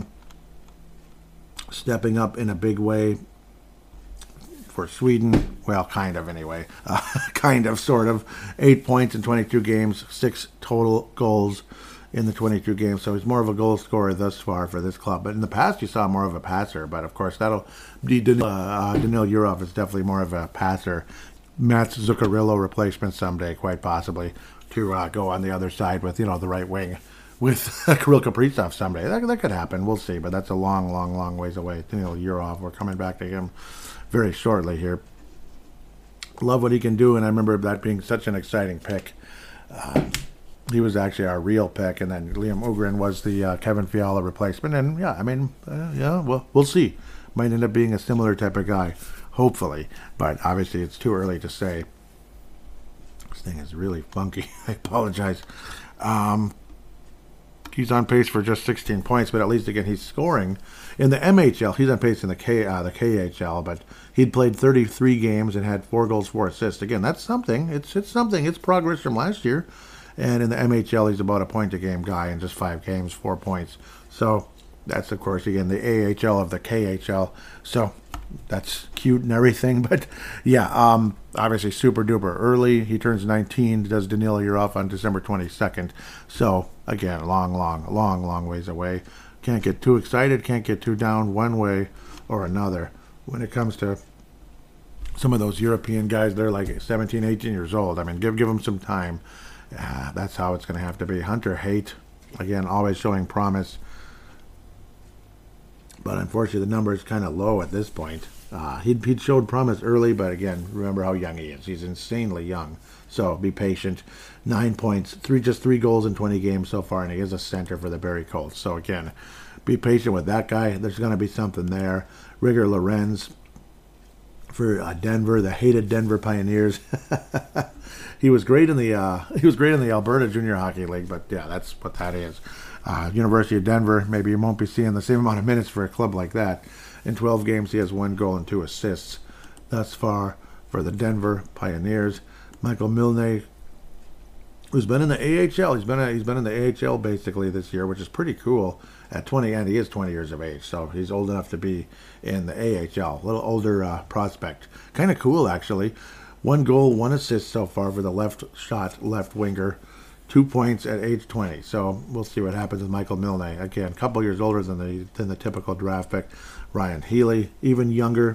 Stepping up in a big way for Sweden. Well, kind of anyway. Kind of, sort of. 8 points in 22 games, 6 total goals in the 22 games. So he's more of a goal scorer thus far for this club. But in the past, you saw more of a passer. But of course, that'll be Danil Yurov is definitely more of a passer. Mats Zuccarello replacement someday, quite possibly, to go on the other side with, the right wing with Kirill Kaprizov someday. That could happen. We'll see. But that's a long, long, long ways away. Danil Yurov, we're coming back to him very shortly here. Love what he can do, and I remember that being such an exciting pick. He was actually our real pick, and then Liam Ugrin was the Kevin Fiala replacement. And we'll see. Might end up being a similar type of guy, hopefully. But obviously, it's too early to say. This thing is really funky. I apologize. He's on pace for just 16 points, but at least, again, he's scoring. In the MHL, he's on pace in the KHL, but he'd played 33 games and had 4 goals, 4 assists. Again, that's something. It's something. It's progress from last year. And in the MHL, he's about a point-a-game guy in just 5 games, 4 points. So that's, of course, again, the AHL of the KHL. So that's cute and everything. But, yeah, obviously super-duper early. He turns 19, does Danil Yurov on December 22nd. So, again, long ways away. Can't get too excited, can't get too down one way or another. When it comes to some of those European guys, they're like 17, 18 years old. I mean, give them some time. That's how it's going to have to be. Hunter Haight, again, always showing promise. But unfortunately, the number is kind of low at this point. He'd showed promise early, but again, remember how young he is. He's insanely young. So be patient. 9 points, just 3 goals in 20 games so far, and he is a center for the Barrie Colts. So again, be patient with that guy. There's going to be something there. Rigor Lorenz for Denver, the hated Denver Pioneers. He was great in the Alberta Junior Hockey League, but yeah, that's what that is. University of Denver, maybe you won't be seeing the same amount of minutes for a club like that. In 12 games, he has 1 goal and 2 assists thus far for the Denver Pioneers. Michael Milne, who's been in the AHL. He's been in the AHL basically this year, which is pretty cool at 20, and he is 20 years of age, so he's old enough to be in the AHL. A little older prospect. Kind of cool, actually. 1 goal, 1 assist so far for the left winger. 2 points at age 20. So we'll see what happens with Michael Milne. Again, a couple years older than the typical draft pick. Ryan Healy, even younger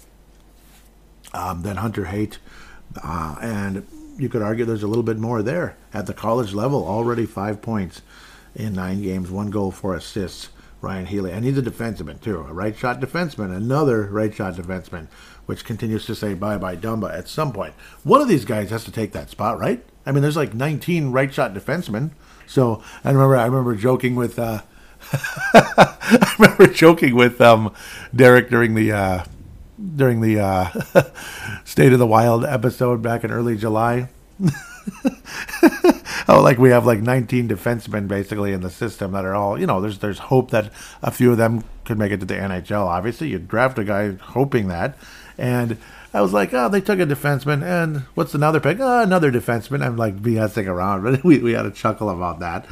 than Hunter Haight. And you could argue there's a little bit more there. At the college level, already 5 points in 9 games, 1 goal, 4 assists. Ryan Healy. And he's a defenseman, too. A right-shot defenseman. Another right-shot defenseman, which continues to say bye-bye Dumba at some point. One of these guys has to take that spot, right? I mean, there's like 19 right-shot defensemen. So I remember joking with Derek during the State of the Wild episode back in early July. Oh, like we have like 19 defensemen basically in the system that are all, there's hope that a few of them could make it to the NHL. Obviously, you draft a guy hoping that. And I was like, they took a defenseman, and what's another pick? Another defenseman. I'm like BSing around, but we had a chuckle about that.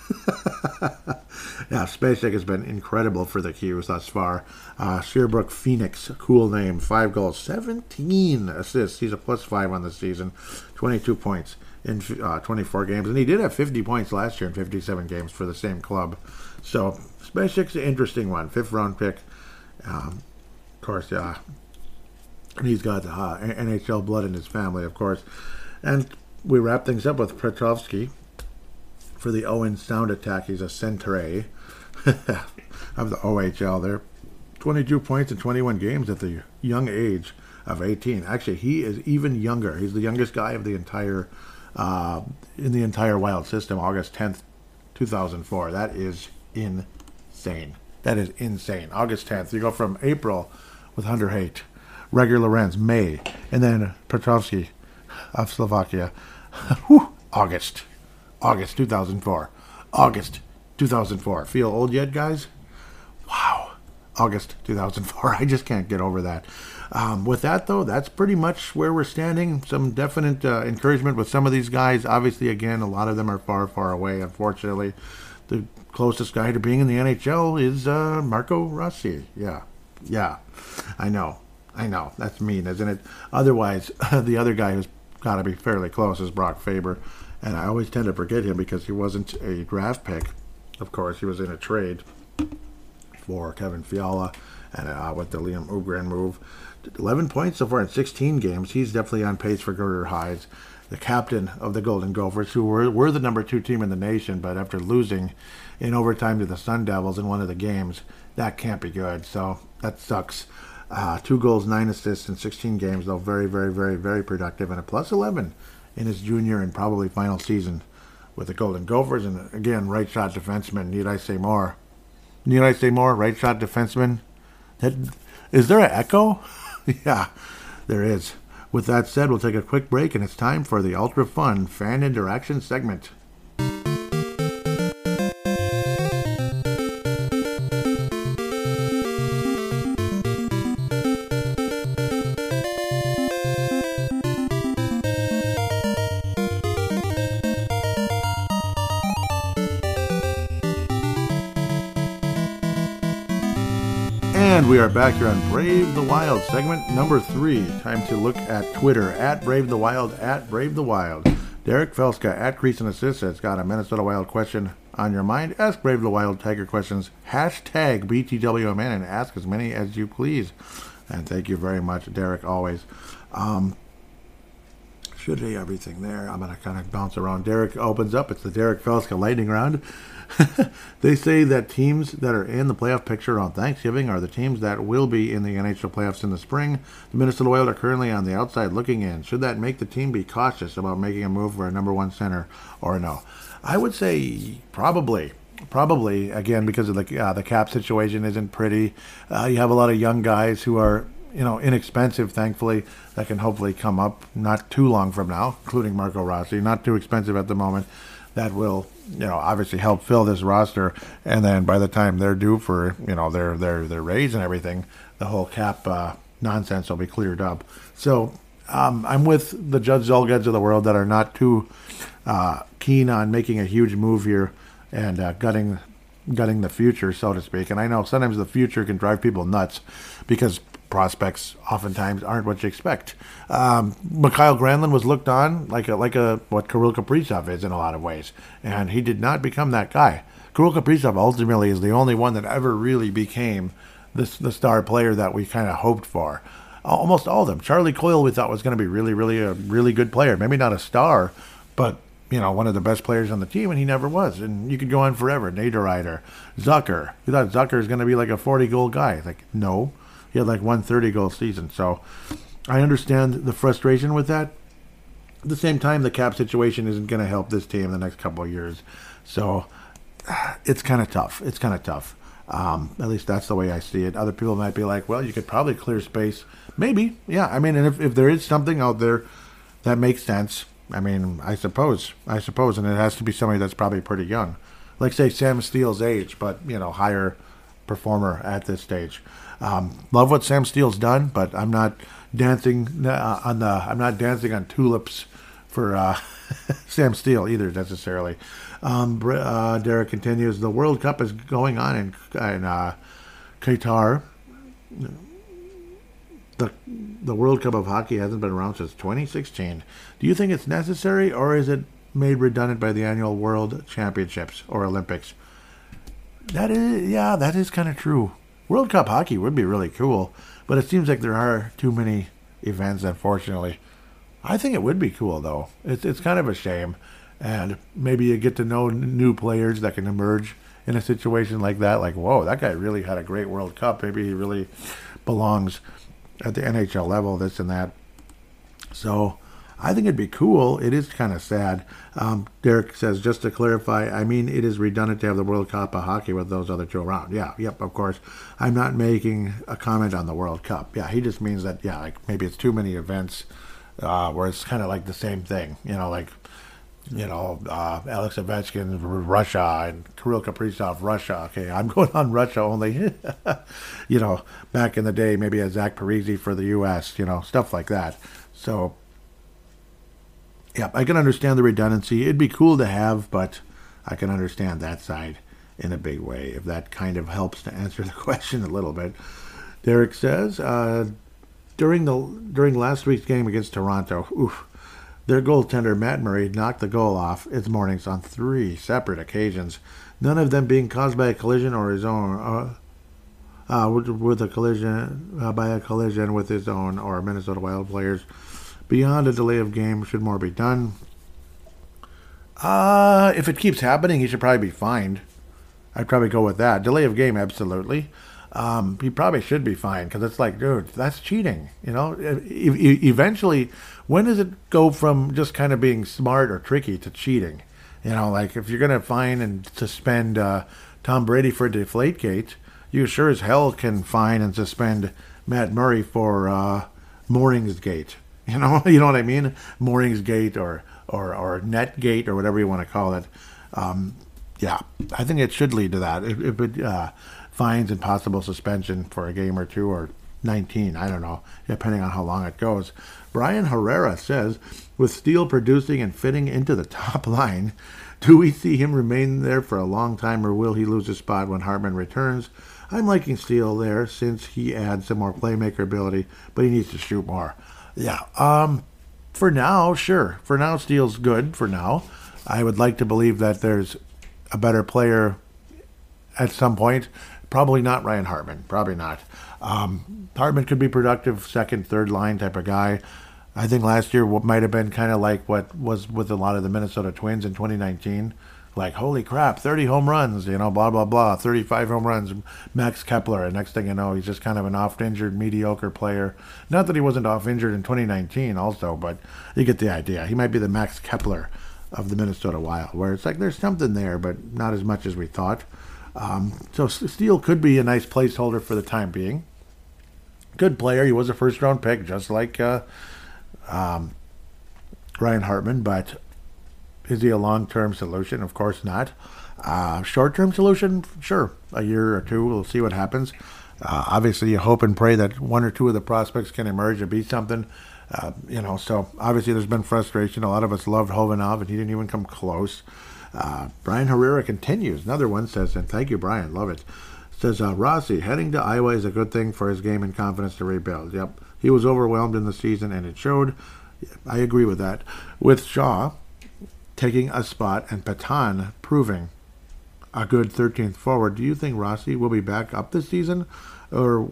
Yeah, Spacek has been incredible for the Qs thus far. Sherbrooke Phoenix, cool name, 5 goals, 17 assists. He's a +5 on the season, 22 points in 24 games, and he did have 50 points last year in 57 games for the same club. So Spacek's an interesting one, 5th round pick. Of course, yeah. And he's got NHL blood in his family, of course. And we wrap things up with Petrovsky for the Owen Sound Attack. He's a centre of the OHL there. 22 points in 21 games at the young age of 18. Actually, he is even younger. He's the youngest guy of the entire in the entire Wild system. August 10th, 2004. That is insane. That is insane. August 10th. You go from April with Hunter Haight, Regger Lorenz, May, and then Petrovsky of Slovakia. August. August 2004. August 2004. Feel old yet, guys? Wow. August 2004. I just can't get over that. With that, though, that's pretty much where we're standing. Some definite encouragement with some of these guys. Obviously, again, a lot of them are far, far away, unfortunately. The closest guy to being in the NHL is Marco Rossi. Yeah. I know. That's mean, isn't it? Otherwise, the other guy who's got to be fairly close is Brock Faber. And I always tend to forget him because he wasn't a draft pick. Of course, he was in a trade for Kevin Fiala and with the Liam Ugren move. 11 points so far in 16 games. He's definitely on pace for career highs. The captain of the Golden Gophers, who were the number 2 team in the nation, but after losing in overtime to the Sun Devils in one of the games, that can't be good. So that sucks. 2 goals, 9 assists in 16 games, though very, very, very, very productive, and a plus 11 in his junior and probably final season with the Golden Gophers. And again, right shot defenseman. Need I say more? Right shot defenseman. Is there an echo? Yeah, there is. With that said, we'll take a quick break, and it's time for the ultra fun fan interaction segment. And we are back here on Brave the Wild, segment number 3. Time to look at Twitter, at Brave the Wild, at Brave the Wild. Derek Felska, at Crease and Assist, has got a Minnesota Wild question on your mind. Ask Brave the Wild Tiger questions, hashtag BTWMN, and ask as many as you please. And thank you very much, Derek, always. Should be everything there. I'm going to kind of bounce around. Derek opens up. It's the Derek Felska lightning round. They say that teams that are in the playoff picture on Thanksgiving are the teams that will be in the NHL playoffs in the spring. The Minnesota Wild are currently on the outside looking in. Should that make the team be cautious about making a move for a number 1 center or no? I would say probably, again, because of the cap situation isn't pretty. You have a lot of young guys who are, inexpensive, thankfully, that can hopefully come up not too long from now, including Marco Rossi. Not too expensive at the moment. That will, obviously help fill this roster. And then by the time they're due for, their raise and everything, the whole cap nonsense will be cleared up. So I'm with the Judge Zolgads of the world that are not too keen on making a huge move here and gutting the future, so to speak. And I know sometimes the future can drive people nuts because prospects oftentimes aren't what you expect. Mikhail Granlund was looked on like what Kirill Kaprizov is in a lot of ways, and he did not become that guy. Kirill Kaprizov ultimately is the only one that ever really became the star player that we kind of hoped for. Almost all of them. Charlie Coyle we thought was going to be really a really good player. Maybe not a star, but one of the best players on the team, and he never was. And you could go on forever. Niederreiter, Zucker. We thought Zucker was going to be like a 40-goal guy. Like, no. He had like 130-goal season. So I understand the frustration with that. At the same time, the cap situation isn't going to help this team the next couple of years. So it's kind of tough. At least that's the way I see it. Other people might be like, well, you could probably clear space. Maybe. Yeah. I mean, and if there is something out there that makes sense, I mean, I suppose. And it has to be somebody that's probably pretty young. Like, say, Sam Steele's age, but, higher performer at this stage. Love what Sam Steele's done, but I'm not dancing on tulips for Sam Steele either necessarily. Derek continues. The World Cup is going on in Qatar. The World Cup of hockey hasn't been around since 2016. Do you think it's necessary, or is it made redundant by the annual World Championships or Olympics? That is kind of true. World Cup hockey would be really cool, but it seems like there are too many events, unfortunately. I think it would be cool, though. It's kind of a shame, and maybe you get to know new players that can emerge in a situation like that. Like, whoa, that guy really had a great World Cup. Maybe he really belongs at the NHL level, this and that. So I think it'd be cool. It is kind of sad. Derek says, just to clarify, I mean, it is redundant to have the World Cup of hockey with those other two around. Yeah, yep, of course. I'm not making a comment on the World Cup. Yeah, he just means that, like maybe it's too many events where it's kind of like the same thing. Like Alex Ovechkin, Russia, and Kirill Kaprizov, Russia. Okay, I'm going on Russia only. Back in the day, maybe a Zach Parise for the U.S., stuff like that. So, yeah, I can understand the redundancy. It'd be cool to have, but I can understand that side in a big way, if that kind of helps to answer the question a little bit. Derek says, during last week's game against Toronto, their goaltender, Matt Murray, knocked the goal off its mornings on 3 separate occasions, none of them being caused by a collision or his own, by a collision with his own or Minnesota Wild players. Beyond a delay of game, should more be done? If it keeps happening, he should probably be fined. I'd probably go with that. Delay of game, absolutely. He probably should be fined, because it's like, dude, that's cheating. Eventually, when does it go from just kind of being smart or tricky to cheating? Like if you're going to fine and suspend Tom Brady for Deflategate, you sure as hell can fine and suspend Matt Murray for Morningsgate. You know what I mean? Morningsgate or Netgate or whatever you want to call it. Yeah, I think it should lead to that. If it fines and possible suspension for a game or two or 19, I don't know, depending on how long it goes. Brian Herrera says, with Steele producing and fitting into the top line, do we see him remain there for a long time, or will he lose his spot when Hartman returns? I'm liking Steele there since he adds some more playmaker ability, but he needs to shoot more. Yeah, for now, sure. For now, Steele's good for now. I would like to believe that there's a better player at some point. Probably not Ryan Hartman. Probably not. Hartman could be productive second, third line type of guy. I think last year what might have been kind of like what was with a lot of the Minnesota Twins in 2019. Like, holy crap, 30 home runs, blah, blah, blah, 35 home runs, Max Kepler. And next thing you know, he's just kind of an oft-injured, mediocre player. Not that he wasn't off-injured in 2019 also, but you get the idea. He might be the Max Kepler of the Minnesota Wild, where it's like there's something there, but not as much as we thought. So Steele could be a nice placeholder for the time being. Good player. He was a first-round pick, just like Ryan Hartman, but is he a long-term solution? Of course not. Short-term solution? Sure. A year or two, we'll see what happens. Obviously, you hope and pray that one or two of the prospects can emerge and be something. So obviously there's been frustration. A lot of us loved Hovhanov, and he didn't even come close. Brian Herrera continues. Another one says, and thank you, Brian, love it. Says, Rossi, heading to Iowa is a good thing for his game and confidence to rebuild. Yep, he was overwhelmed in the season, and it showed. I agree with that. With Shaw taking a spot and Patan proving a good 13th forward, do you think Rossi will be back up this season, or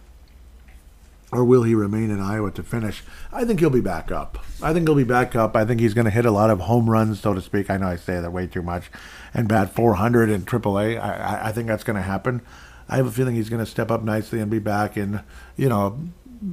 will he remain in Iowa to finish? I think he'll be back up. I think he's going to hit a lot of home runs, so to speak. I know I say that way too much. And bat 400 in AAA. I think that's going to happen. I have a feeling he's going to step up nicely and be back in, 2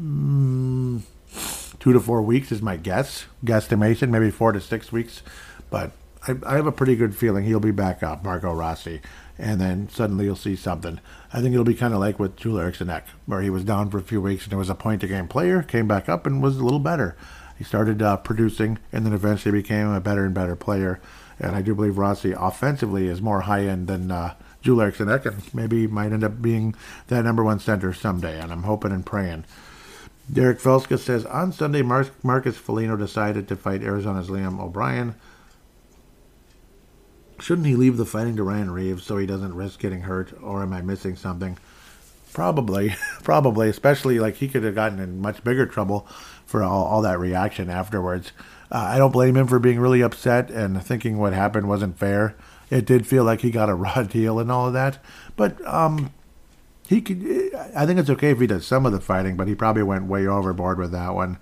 to 4 weeks is my guesstimation, maybe 4 to 6 weeks. But I have a pretty good feeling he'll be back up, Marco Rossi. And then suddenly you'll see something. I think it'll be kind of like with Joel Eriksson Ek, where he was down for a few weeks and was a point-a-game player, came back up and was a little better. He started producing and then eventually became a better and better player. And I do believe Rossi offensively is more high-end than Joel Eriksson Ek, and maybe might end up being that number one center someday, and I'm hoping and praying. Derek Felska says, on Sunday, Marcus Foligno decided to fight Arizona's Liam O'Brien. Shouldn't he leave the fighting to Ryan Reeves so he doesn't risk getting hurt, or am I missing something? Probably, especially like he could have gotten in much bigger trouble for all that reaction afterwards. I don't blame him for being really upset and thinking what happened wasn't fair. It did feel like he got a raw deal and all of that, but he could. I think it's okay if he does some of the fighting, but he probably went way overboard with that one.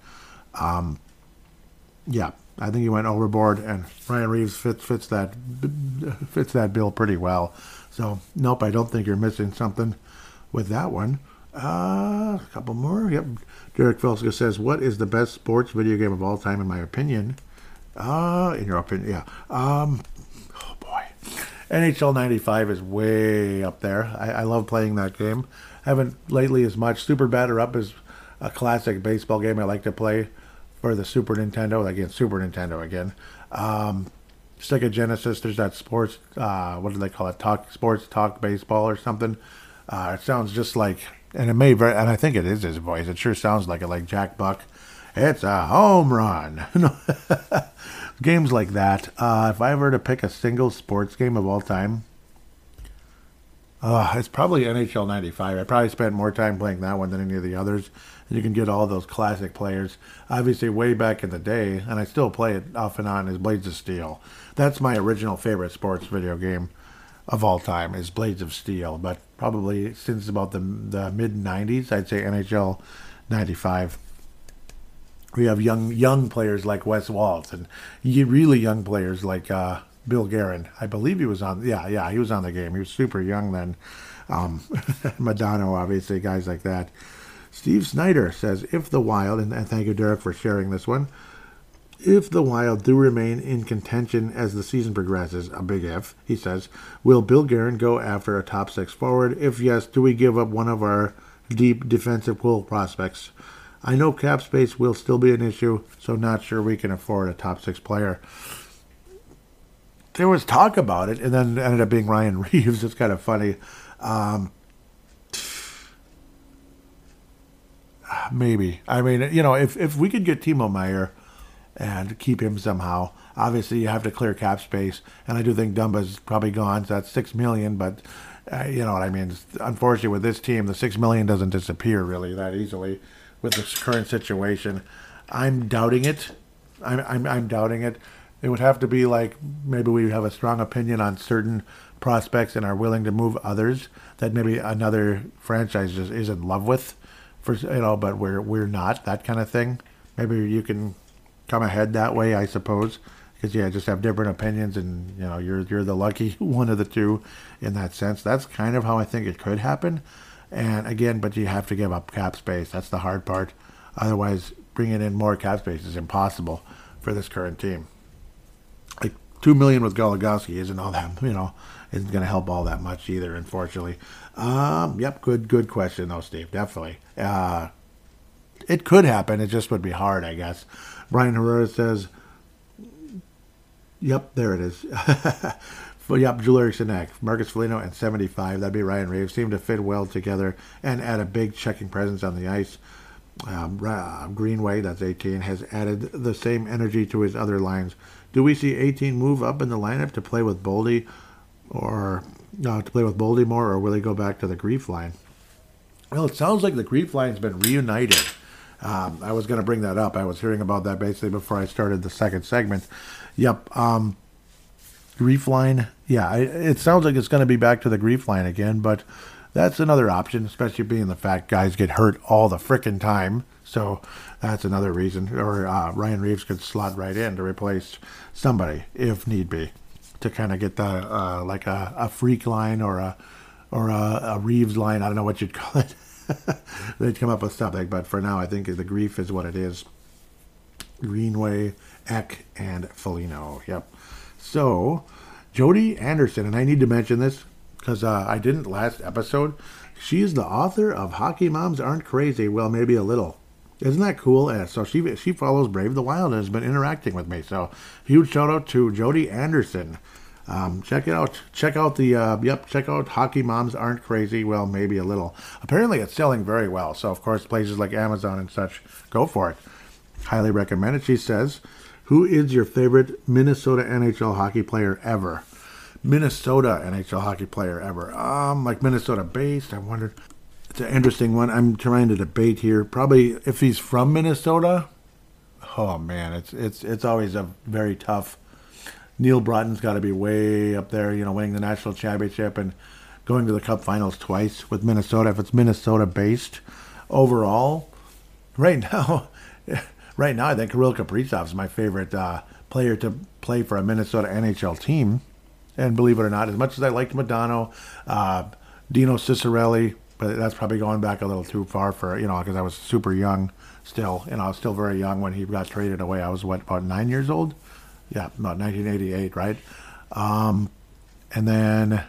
Yeah. I think he went overboard, and Ryan Reeves fits that bill pretty well. So, nope, I don't think you're missing something with that one. A couple more. Yep. Derek Felska says, what is the best sports video game of all time, in my opinion? In your opinion, yeah. Oh, boy. NHL 95 is way up there. I love playing that game. Haven't lately as much. Super Batter Up is a classic baseball game I like to play for the Super Nintendo. Sega Genesis, there's that sports, what do they call it? Sports Talk Baseball or something. It sounds just like, and and I think it is his voice. It sure sounds like it, like Jack Buck. It's a home run. Games like that. If I were to pick a single sports game of all time, it's probably NHL 95. I probably spent more time playing that one than any of the others. And you can get all those classic players. Obviously, way back in the day, and I still play it off and on, is Blades of Steel. That's my original favorite sports video game of all time, is Blades of Steel. But probably since about the mid-90s, I'd say NHL 95. We have young players like Wes Waltz, and really young players like Bill Guerin. I believe he was on. Yeah, he was on the game. He was super young then. Madonna, obviously, guys like that. Steve Snyder says, if the Wild, and thank you, Derek, for sharing this one. If the Wild do remain in contention as the season progresses, a big if, he says, will Bill Guerin go after a top 6 forward? If yes, do we give up one of our deep defensive pool prospects? I know cap space will still be an issue, so not sure we can afford a top 6 player. There was talk about it, and then ended up being Ryan Reeves. It's kind of funny. Maybe. I mean, if we could get Timo Meier and keep him somehow, obviously you have to clear cap space, and I do think Dumba's probably gone, so that's $6 million, but you know what I mean. Unfortunately, with this team, the $6 million doesn't disappear really that easily with this current situation. I'm doubting it. I'm doubting it. It would have to be like maybe we have a strong opinion on certain prospects and are willing to move others that maybe another franchise just is in love with, but we're not, that kind of thing. Maybe you can come ahead that way, I suppose, because just have different opinions, and you're the lucky one of the two in that sense. That's kind of how I think it could happen. And again, but you have to give up cap space. That's the hard part. Otherwise, bringing in more cap space is impossible for this current team. Like $2 million with Goligoski isn't all that, isn't going to help all that much either, unfortunately. Yep, good question though, Steve. Definitely. It could happen. It just would be hard, I guess. Brian Herrera says, yep, there it is. Yep, Joel Eriksson, Marcus Foligno, and 75. That'd be Ryan Reeves. Seem to fit well together and add a big checking presence on the ice. Greenway, that's 18, has added the same energy to his other lines. Do we see 18 move up in the lineup to play with Boldy, or more, or will he go back to the Grief line? Well, it sounds like the Grief line's been reunited. I was going to bring that up. I was hearing about that basically before I started the second segment. Yep. Grief line. Yeah, it sounds like it's going to be back to the Grief line again, but that's another option, especially being the fact guys get hurt all the frickin' time. So that's another reason. Or Ryan Reeves could slot right in to replace somebody if need be, to kind of get the like a freak line or a Reeves line. I don't know what you'd call it. They'd come up with something, but for now, I think the Grief is what it is. Greenway, Eck, and Foligno. Yep. So, Jody Anderson, and I need to mention this because I didn't last episode. She is the author of Hockey Moms Aren't Crazy. Well, maybe a little. Isn't that cool? So she follows Brave the Wild and has been interacting with me. So, huge shout out to Jody Anderson. Check it out. Check out check out Hockey Moms Aren't Crazy. Well, maybe a little. Apparently, it's selling very well. So, of course, places like Amazon and such, go for it. Highly recommend it. She says, who is your favorite Minnesota NHL hockey player ever? Minnesota NHL hockey player ever. Like Minnesota based. I wondered. It's an interesting one. I'm trying to debate here. Probably if he's from Minnesota. Oh man, it's always a very tough. Neil Broughton's got to be way up there, winning the national championship and going to the Cup Finals twice with Minnesota. If it's Minnesota based overall, right now, I think Kirill Kaprizov is my favorite player to play for a Minnesota NHL team. And believe it or not, as much as I liked Modano, Dino Ciccarelli, but that's probably going back a little too far for, because I was super young still. I was still very young when he got traded away. I was, about 9 years old? Yeah, about 1988, right? And then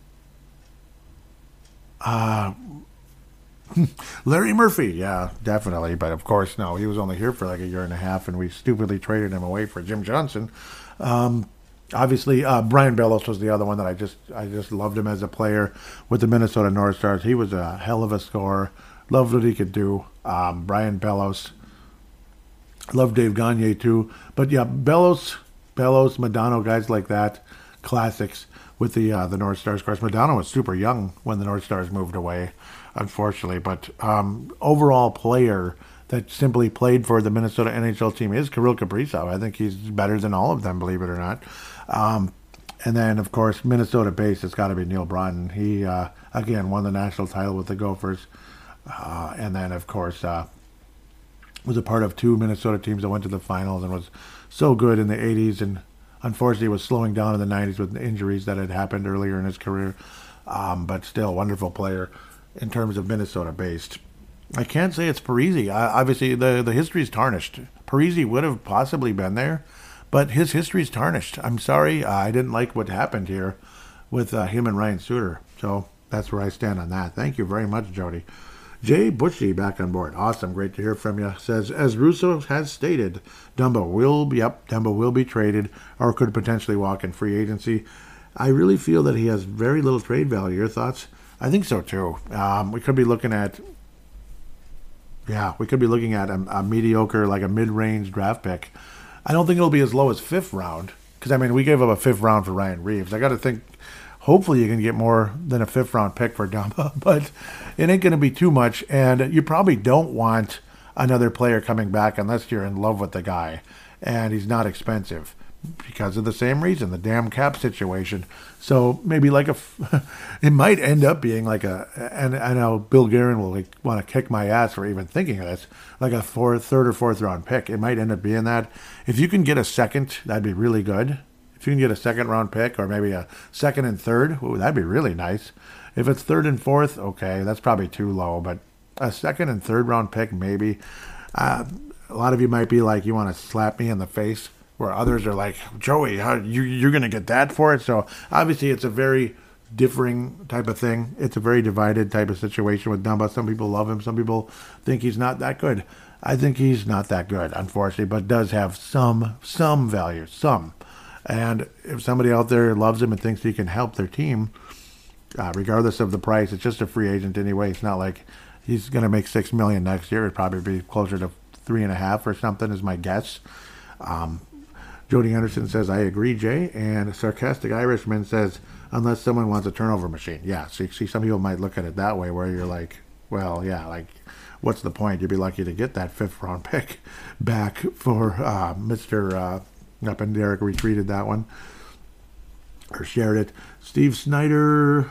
Larry Murphy, yeah, definitely. But of course, no, he was only here for like a year and a half, and we stupidly traded him away for Jim Johnson. Obviously, Brian Bellows was the other one that I just loved him as a player with the Minnesota North Stars. He was a hell of a scorer. Loved what he could do. Brian Bellows. Loved Dave Gagne too. But yeah, Bellows, Modano, guys like that, classics with the North Stars. Of course, Modano was super young when the North Stars moved away, unfortunately. But overall player that simply played for the Minnesota NHL team is Kirill Kaprizov. I think he's better than all of them, believe it or not. And then, of course, Minnesota-based, it's got to be Neil Broughton. He, again, won the national title with the Gophers. And then, of course, was a part of 2 Minnesota teams that went to the finals and was so good in the 80s. And unfortunately was slowing down in the 90s with the injuries that had happened earlier in his career. But still, wonderful player in terms of Minnesota-based. I can't say it's Parise. Obviously, the history is tarnished. Parise would have possibly been there, but his history is tarnished. I'm sorry. I didn't like what happened here with him and Ryan Suter. So that's where I stand on that. Thank you very much, Jody. Jay Bushy back on board. Awesome. Great to hear from you. Says, as Russo has stated, Dumba will be traded or could potentially walk in free agency. I really feel that he has very little trade value. Your thoughts? I think so, too. We could be looking at a mediocre, like a mid-range draft pick. I don't think it'll be as low as 5th round. Because, I mean, we gave up a 5th round for Ryan Reeves. I got to think, hopefully you can get more than a 5th round pick for Dumba. But it ain't going to be too much. And you probably don't want another player coming back unless you're in love with the guy. And he's not expensive. Because of the same reason, the damn cap situation. So maybe it might end up being like and I know Bill Guerin will want to kick my ass for even thinking of this, like a 3rd or 4th round pick. It might end up being that. If you can get a second, that'd be really good. If you can get a 2nd round pick or maybe a 2nd and 3rd, ooh, that'd be really nice. If it's 3rd and 4th, okay, that's probably too low, but a 2nd and 3rd round pick, maybe. A lot of you might be like, you want to slap me in the face. Where others are like, Joey, you're going to get that for it? So obviously it's a very differing type of thing. It's a very divided type of situation with Dumba. Some people love him. Some people think he's not that good. I think he's not that good, unfortunately, but does have some value, some. And if somebody out there loves him and thinks he can help their team, regardless of the price, it's just a free agent anyway. It's not like he's going to make $6 million next year. It'd probably be closer to 3.5 or something is my guess. Jody Anderson says, I agree, Jay. And Sarcastic Irishman says, unless someone wants a turnover machine. Yeah, so you see, some people might look at it that way where you're like, well, yeah, like, what's the point? You'd be lucky to get that 5th round pick back for Mr. Up and Derek retweeted that one or shared it. Steve Snyder.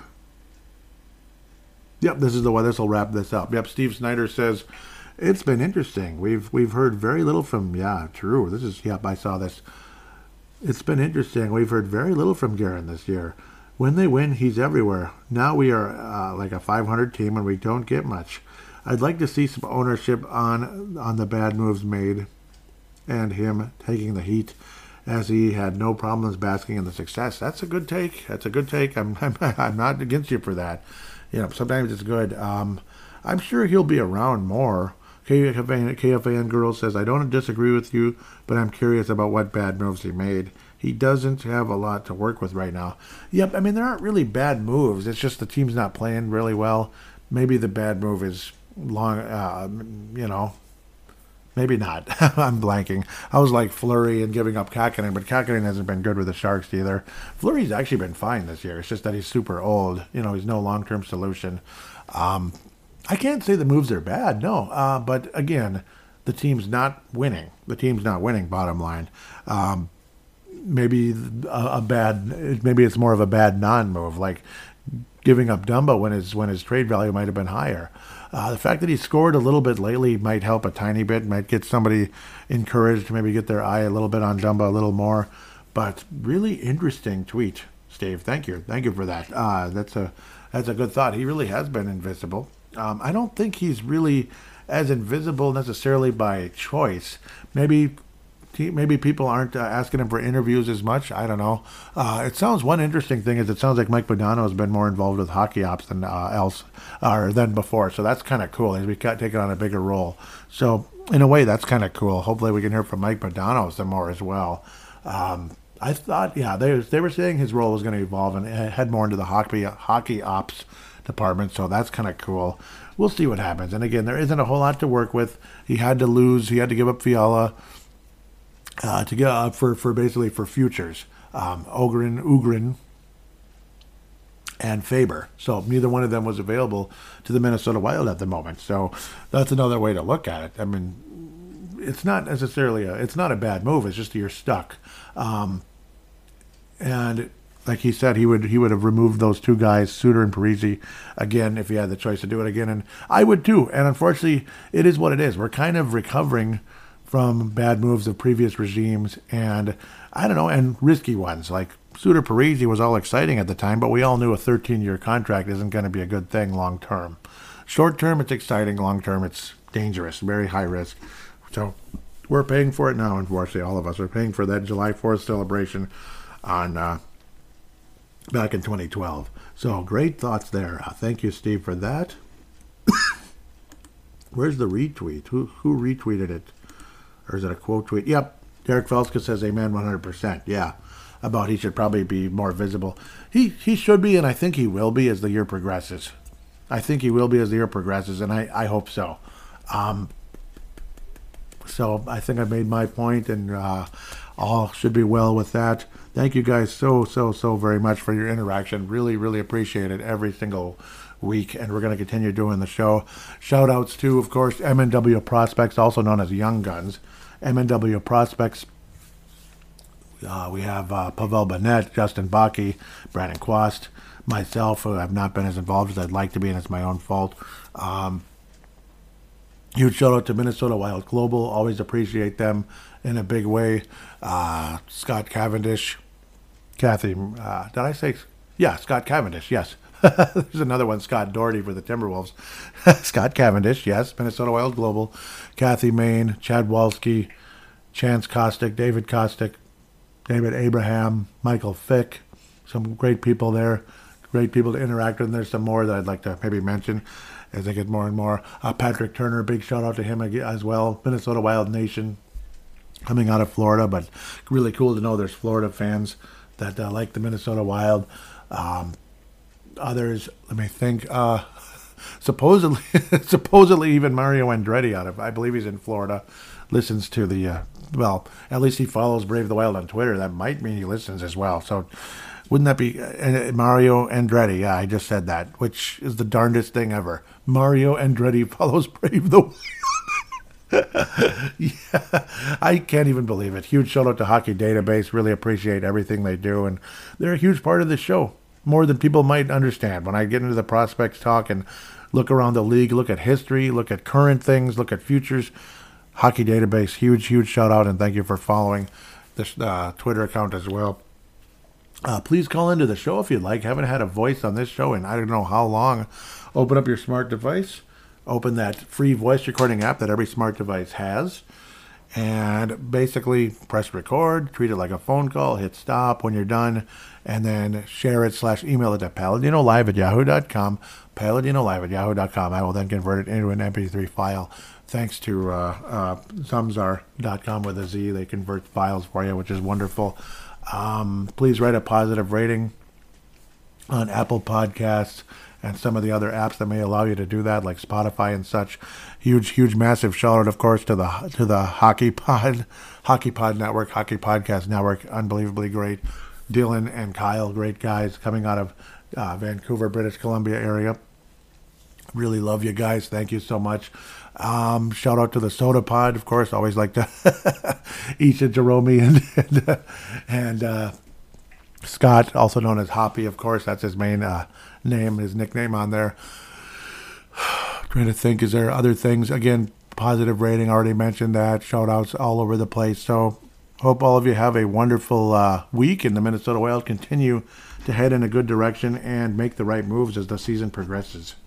Yep, this is the one. This will wrap this up. Yep, Steve Snyder says, it's been interesting. We've heard very little from, true. I saw this. It's been interesting. We've heard very little from Guerin this year. When they win, he's everywhere. Now we are like a 500 team and we don't get much. I'd like to see some ownership on the bad moves made and him taking the heat as he had no problems basking in the success. That's a good take. I'm not against you for that. Sometimes it's good. I'm sure he'll be around more. KFAN Girl says, I don't disagree with you, but I'm curious about what bad moves he made. He doesn't have a lot to work with right now. Yep, I mean, there aren't really bad moves. It's just the team's not playing really well. Maybe the bad move is maybe not. I'm blanking. I was like Fleury and giving up Kakkonen, but Kakkonen hasn't been good with the Sharks either. Fleury's actually been fine this year. It's just that he's super old. He's no long-term solution. I can't say the moves are bad, no. But again, the team's not winning. Bottom line. Maybe it's more of a bad non-move, like giving up Dumba when his trade value might have been higher. The fact that he scored a little bit lately might help a tiny bit. Might get somebody encouraged to maybe get their eye a little bit on Dumba a little more. But really interesting tweet, Steve. Thank you for that. That's a good thought. He really has been invisible. I don't think he's really as invisible necessarily by choice. Maybe people aren't asking him for interviews as much. I don't know. One interesting thing is it sounds like Mike Modano has been more involved with hockey ops than before. So that's kind of cool. He's taken on a bigger role. So in a way, that's kind of cool. Hopefully we can hear from Mike Modano some more as well. I thought, yeah, they were saying his role was going to evolve and head more into the hockey ops department, so that's kind of cool. We'll see what happens. And again, there isn't a whole lot to work with. He had to lose. He had to give up Fiala to get for basically for futures. Ugrin, and Faber. So neither one of them was available to the Minnesota Wild at the moment. So that's another way to look at it. I mean, it's not necessarily it's not a bad move. It's just you're stuck. And like he said, he would have removed those two guys, Suter and Parise, again if he had the choice to do it again. And I would too. And unfortunately, it is what it is. We're kind of recovering from bad moves of previous regimes, and I don't know, and risky ones. Like Suter Parise was all exciting at the time, but we all knew a 13-year contract isn't going to be a good thing long term. Short term, it's exciting. Long term, it's dangerous, very high risk. So we're paying for it now, unfortunately. All of us are paying for that July 4th celebration on back in 2012. So great thoughts there. Thank you, Steve, for that. Where's the retweet? Who retweeted it? Or is it a quote tweet? Yep. Derek Felska says, amen, 100%. Yeah. About he should probably be more visible. He should be, and I think he will be as the year progresses. And I hope so. So I think I made my point, and all should be well with that. Thank you guys so very much for your interaction. Really, really appreciate it every single week, and we're going to continue doing the show. Shout outs to, of course, MNW Prospects, also known as Young Guns. MNW Prospects. We have Pavel Bennett, Justin Bakke, Brandon Quast, myself, who have not been as involved as I'd like to be, and it's my own fault. Huge shout out to Minnesota Wild Global. Always appreciate them in a big way. Scott Cavendish. Kathy, did I say? Yeah, Scott Cavendish, yes. There's another one, Scott Doherty for the Timberwolves. Scott Cavendish, yes. Minnesota Wild Global. Kathy Main, Chad Walski, Chance Kostick, David Kostick, David Abraham, Michael Fick. Some great people there. Great people to interact with. And there's some more that I'd like to maybe mention as I get more and more. Patrick Turner, big shout out to him as well. Minnesota Wild Nation coming out of Florida, but really cool to know there's Florida fans that like the Minnesota Wild. Others, let me think. Supposedly even Mario Andretti I believe he's in Florida, listens to the, well, at least he follows Brave the Wild on Twitter. That might mean he listens as well. So wouldn't that be Mario Andretti? Yeah, I just said that, which is the darndest thing ever. Mario Andretti follows Brave the Wild. Yeah, I can't even believe it. Huge shout out to Hockey Database. Really appreciate everything they do, and they're a huge part of the show, more than people might understand. When I get into the prospects talk and look around the league, look at history, look at current things, look at futures, Hockey Database, huge shout out, and thank you for following this Twitter account as well. Please call into the show if you'd like. Haven't had a voice on this show in I don't know how long. Open up your smart device. Open that free voice recording app that every smart device has. And basically press record. Treat it like a phone call. Hit stop when you're done. And then share it / email it to paladinolive@yahoo.com. paladinolive@yahoo.com. I will then convert it into an MP3 file. Thanks to Zamzar.com with a Z. They convert files for you, which is wonderful. Please write a positive rating on Apple Podcasts and some of the other apps that may allow you to do that, like Spotify and such. Huge, massive shout out, of course, to the Hockey Pod Network, Hockey Podcast Network. Unbelievably great. Dylan and Kyle, great guys coming out of Vancouver, British Columbia area. Really love you guys. Thank you so much. Shout out to the Soda Pod, of course. Always like to Isha Jerome and Scott, also known as Hoppy, of course. That's his main name, his nickname on there. Trying to think, is there other things? Again, positive rating, already mentioned that. Shout outs all over the place. So hope all of you have a wonderful week, and the Minnesota Wild continue to head in a good direction and make the right moves as the season progresses.